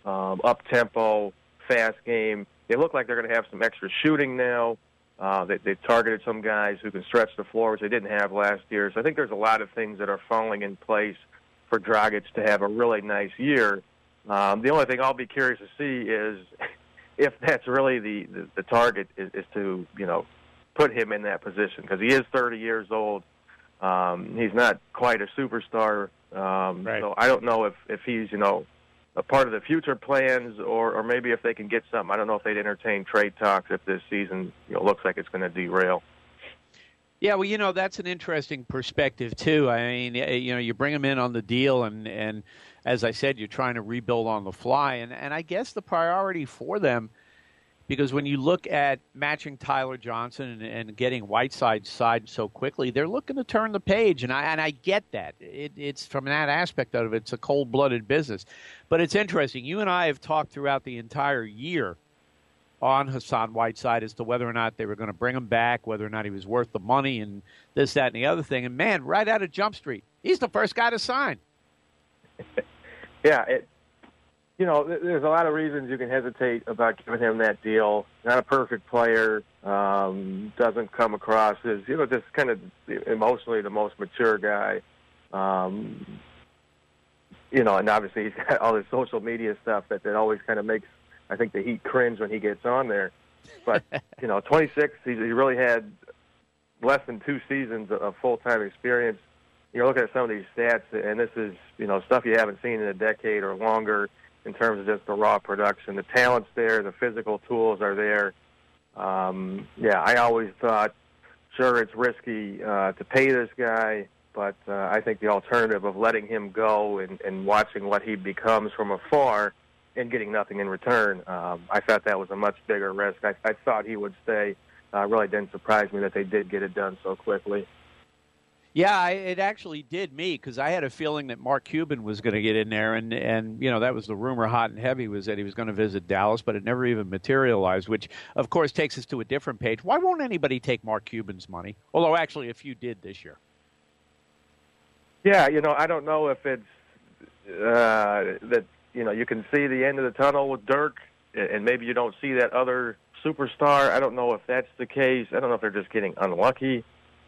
up-tempo, fast game. They look like they're going to have some extra shooting now. They've targeted some guys who can stretch the floor, which they didn't have last year. So I think there's a lot of things that are falling in place for Dragic to have a really nice year. The only thing I'll be curious to see is if that's really the target is to, put him in that position, because he is 30 years old. He's not quite a superstar. Right. So I don't know if he's, a part of the future plans or maybe if they can get something. I don't know if they'd entertain trade talks if this season, looks like it's going to derail. Yeah, well, that's an interesting perspective, too. I mean, you bring them in on the deal, and as I said, you're trying to rebuild on the fly. And I guess the priority for them, because when you look at matching Tyler Johnson and getting Whiteside signed so quickly, they're looking to turn the page, and I get that. It's from that aspect of it, it's a cold-blooded business. But it's interesting. You and I have talked throughout the entire year on Hassan Whiteside as to whether or not they were going to bring him back, whether or not he was worth the money and this, that, and the other thing. And, man, right out of Jump Street, he's the first guy to sign. Yeah, there's a lot of reasons you can hesitate about giving him that deal. Not a perfect player, doesn't come across as, just kind of emotionally the most mature guy. And obviously he's got all this social media stuff that always kind of makes, I think, the Heat cringe when he gets on there. But, 26, he really had less than 2 seasons of full-time experience. You're looking at some of these stats, and this is, stuff you haven't seen in a decade or longer in terms of just the raw production. The talent's there. The physical tools are there. I always thought, sure, it's risky to pay this guy, but I think the alternative of letting him go and watching what he becomes from afar and getting nothing in return, I thought that was a much bigger risk. I thought he would stay. Really didn't surprise me that they did get it done so quickly. Yeah, it actually did me because I had a feeling that Mark Cuban was going to get in there, and that was the rumor, hot and heavy, was that he was going to visit Dallas, but it never even materialized, which, of course, takes us to a different page. Why won't anybody take Mark Cuban's money? Although, actually, a few did this year. Yeah, I don't know if it's that, you can see the end of the tunnel with Dirk, and maybe you don't see that other superstar. I don't know if that's the case. I don't know if they're just getting unlucky.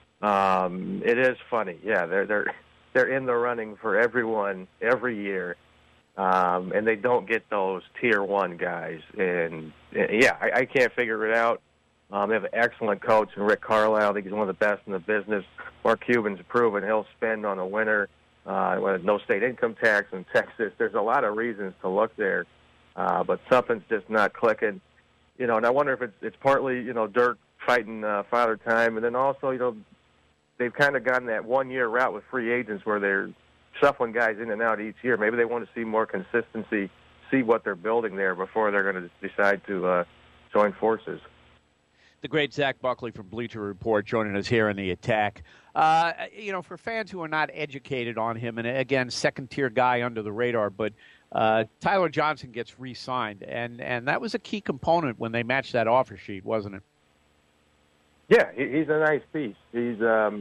It is funny. Yeah, they're in the running for everyone every year, and they don't get those tier one guys. And I can't figure it out. They have an excellent coach in Rick Carlisle. I think he's one of the best in the business. Mark Cuban's proven he'll spend on a winner. With no state income tax in Texas. There's a lot of reasons to look there, but something's just not clicking. And I wonder if it's partly Dirk fighting Father Time, and then also they've kind of gone that 1 year route with free agents where they're shuffling guys in and out each year. Maybe they want to see more consistency, see what they're building there before they're going to decide to join forces. The great Zach Buckley from Bleacher Report joining us here in the Attack. For fans who are not educated on him, and again, second-tier guy under the radar, but Tyler Johnson gets re-signed, and that was a key component when they matched that offer sheet, wasn't it? Yeah, he's a nice piece. He's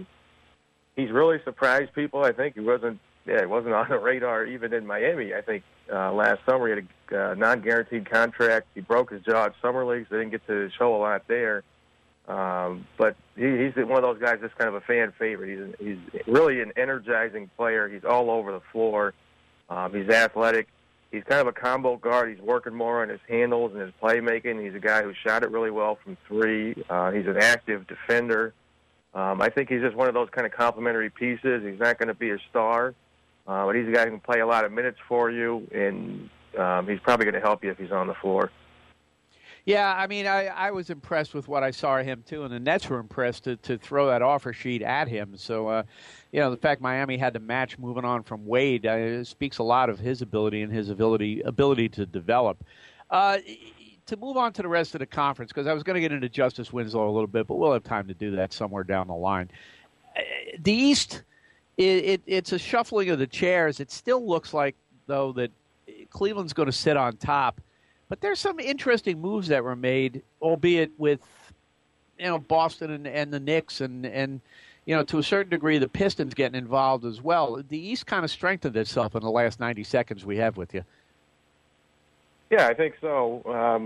really surprised people. I think he wasn't on the radar even in Miami. I think last summer he had a non-guaranteed contract. He broke his jaw at summer leagues. They didn't get to show a lot there. But he's one of those guys that's kind of a fan favorite. He's really an energizing player. He's all over the floor. He's athletic. He's kind of a combo guard. He's working more on his handles and his playmaking. He's a guy who shot it really well from three. He's an active defender. I think he's just one of those kind of complementary pieces. He's not going to be a star, but he's a guy who can play a lot of minutes for you, and he's probably going to help you if he's on the floor. Yeah, I mean, I was impressed with what I saw of him, too, and the Nets were impressed to throw that offer sheet at him. So, the fact Miami had to match moving on from Wade speaks a lot of his ability and his ability to develop. To move on to the rest of the conference, because I was going to get into Justice Winslow a little bit, but we'll have time to do that somewhere down the line. The East, it's a shuffling of the chairs. It still looks like, though, that Cleveland's going to sit on top. But there's some interesting moves that were made, albeit with, Boston and the Knicks and to a certain degree the Pistons getting involved as well. The East kind of strengthened itself in the last 90 seconds we have with you. Yeah, I think so.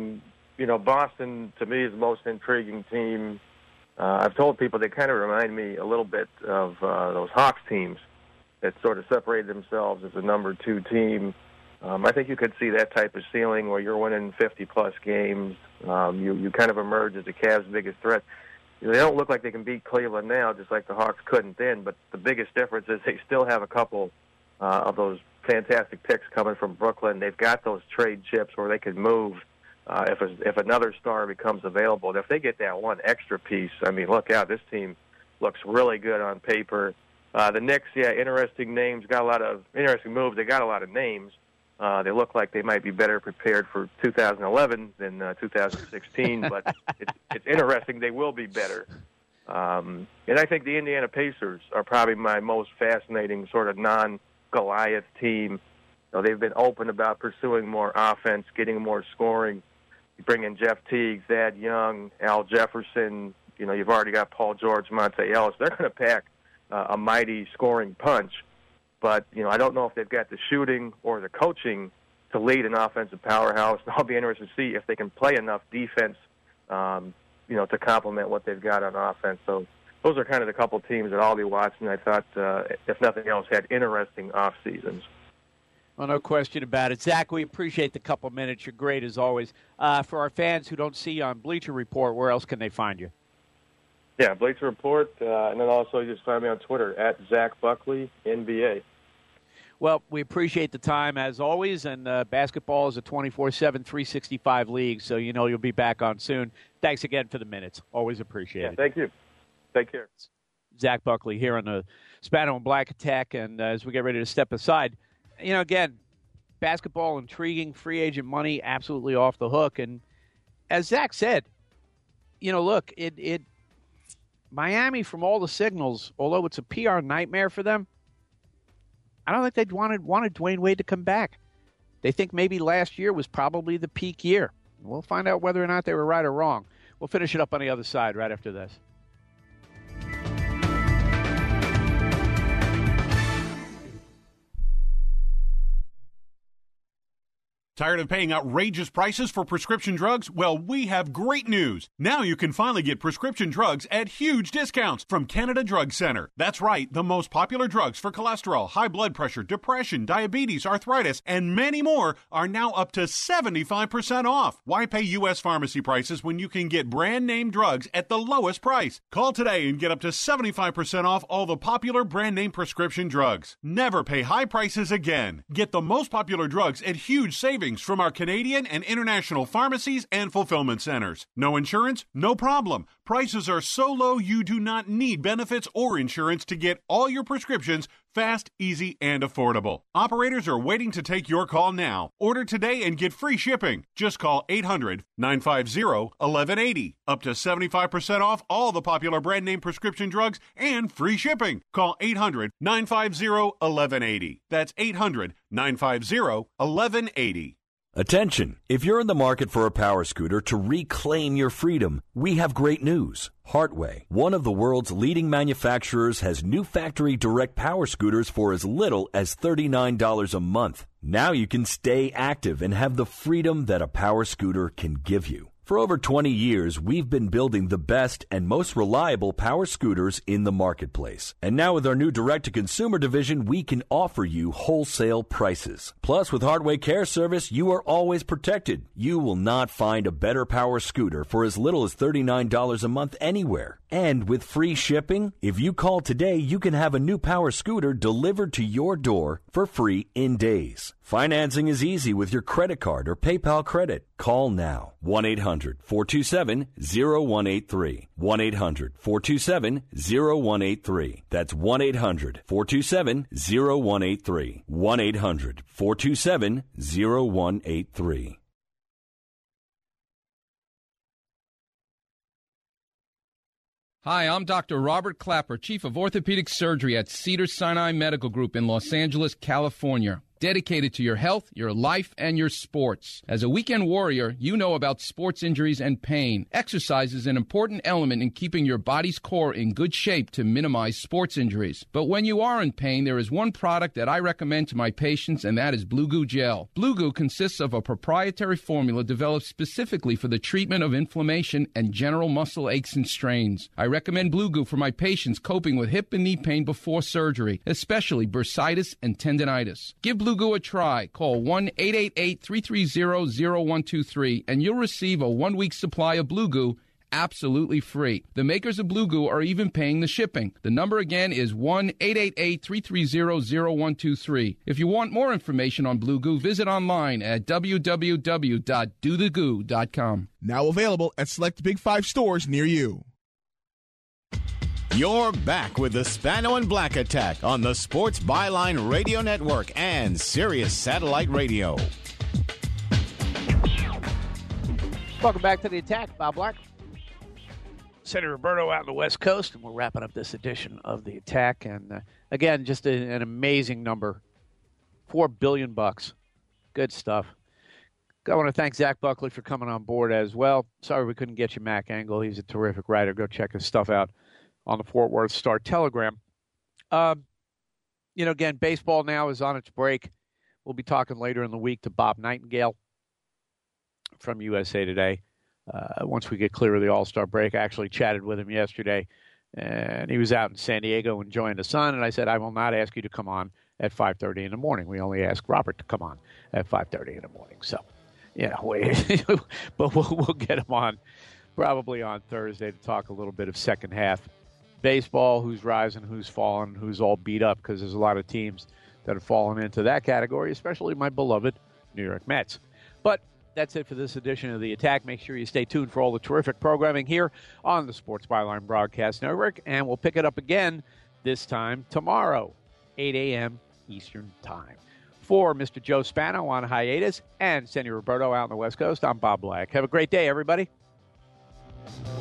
Boston, to me, is the most intriguing team. I've told people they kind of remind me a little bit of those Hawks teams that sort of separated themselves as a number 2 team. I think you could see that type of ceiling where you're winning 50-plus games. You kind of emerge as the Cavs' biggest threat. They don't look like they can beat Cleveland now, just like the Hawks couldn't then, but the biggest difference is they still have a couple of those fantastic picks coming from Brooklyn. They've got those trade chips where they can move if another star becomes available. And if they get that one extra piece, I mean, look out. This team looks really good on paper. The Knicks, interesting names, got a lot of interesting moves. They got a lot of names. They look like they might be better prepared for 2011 than 2016, but it's interesting. They will be better. And I think the Indiana Pacers are probably my most fascinating sort of non-Goliath team. They've been open about pursuing more offense, getting more scoring. You bring in Jeff Teague, Thad Young, Al Jefferson. You've already got Paul George, Monte Ellis. They're going to pack a mighty scoring punch. But, I don't know if they've got the shooting or the coaching to lead an offensive powerhouse. I'll be interested to see if they can play enough defense, to complement what they've got on offense. So those are kind of the couple teams that I'll be watching. I thought, if nothing else, had interesting off seasons. Well, no question about it. Zach, we appreciate the couple minutes. You're great as always. For our fans who don't see you on Bleacher Report, where else can they find you? Yeah, Bleacher Report, and then also you just find me on Twitter, at Zach Buckley, NBA. Well, we appreciate the time, as always, and basketball is a 24/7, 365 league, so you'll be back on soon. Thanks again for the minutes. Always appreciate it. Thank you. Take care. Zach Buckley here on the Spano and Black Attack, and as we get ready to step aside, again, basketball intriguing, free agent money absolutely off the hook, and as Zach said, look, Miami, from all the signals, although it's a PR nightmare for them, I don't think they'd wanted Dwayne Wade to come back. They think maybe last year was probably the peak year. We'll find out whether or not they were right or wrong. We'll finish it up on the other side right after this. Tired of paying outrageous prices for prescription drugs? Well, we have great news. Now you can finally get prescription drugs at huge discounts from Canada Drug Center. That's right, the most popular drugs for cholesterol, high blood pressure, depression, diabetes, arthritis, and many more are now up to 75% off. Why pay U.S. pharmacy prices when you can get brand name drugs at the lowest price? Call today and get up to 75% off all the popular brand name prescription drugs. Never pay high prices again. Get the most popular drugs at huge savings from our Canadian and international pharmacies and fulfillment centers. No insurance? No problem. Prices are so low you do not need benefits or insurance to get all your prescriptions fast, easy, and affordable. Operators are waiting to take your call now. Order today and get free shipping. Just call 800-950-1180. Up to 75% off all the popular brand name prescription drugs and free shipping. Call 800-950-1180. That's 800-950-1180. Attention! If you're in the market for a power scooter to reclaim your freedom, we have great news. Hartway, one of the world's leading manufacturers, has new factory direct power scooters for as little as $39 a month. Now you can stay active and have the freedom that a power scooter can give you. For over 20 years, we've been building the best and most reliable power scooters in the marketplace. And now with our new direct-to-consumer division, we can offer you wholesale prices. Plus, with Hartway Care Service, you are always protected. You will not find a better power scooter for as little as $39 a month anywhere. And with free shipping, if you call today, you can have a new power scooter delivered to your door for free in days. Financing is easy with your credit card or PayPal credit. Call now. 1-800-427-0183. 1-800-427-0183. That's 1-800-427-0183. 1-800-427-0183. Hi, I'm Dr. Robert Clapper, Chief of Orthopedic Surgery at Cedars-Sinai Medical Group in Los Angeles, California. Dedicated to your health, your life, and your sports. As a weekend warrior, you know about sports injuries and pain. Exercise is an important element in keeping your body's core in good shape to minimize sports injuries. But when you are in pain, there is one product that I recommend to my patients, and that is Blue Goo Gel. Blue Goo consists of a proprietary formula developed specifically for the treatment of inflammation and general muscle aches and strains. I recommend Blue Goo for my patients coping with hip and knee pain before surgery, especially bursitis and tendinitis. Give Blue Goo a try. Call 1-888-330-0123 and you'll receive a 1-week supply of Blue Goo absolutely free. The makers of Blue Goo are even paying the shipping. The number again is 1-888-330-0123. If you want more information on Blue Goo, visit online at www.dothegoo.com. Now available at select Big 5 stores near you. You're back with the Spano and Black Attack on the Sports Byline Radio Network and Sirius Satellite Radio. Welcome back to the Attack. Bob Black. Senator Roberto out on the West Coast, and we're wrapping up this edition of the Attack. And again, just an amazing number, $4 billion. Good stuff. I want to thank Zach Buckley for coming on board as well. Sorry we couldn't get you Mac Engel. He's a terrific writer. Go check his stuff out on the Fort Worth Star-Telegram. Again, baseball now is on its break. We'll be talking later in the week to Bob Nightingale from USA Today. Once we get clear of the All-Star break, I actually chatted with him yesterday, and he was out in San Diego enjoying the sun, and I said, I will not ask you to come on at 5:30 in the morning. We only ask Robert to come on at 5:30 in the morning. So, but we'll get him on probably on Thursday to talk a little bit of second half baseball, who's rising, who's fallen, who's all beat up, because there's a lot of teams that have fallen into that category, especially my beloved New York Mets. But that's it for this edition of The Attack. Make sure you stay tuned for all the terrific programming here on the Sports Byline Broadcast Network, and we'll pick it up again this time tomorrow, 8 a.m. Eastern Time. For Mr. Joe Spano on hiatus and Senator Roberto out on the West Coast, I'm Bob Black. Have a great day, everybody.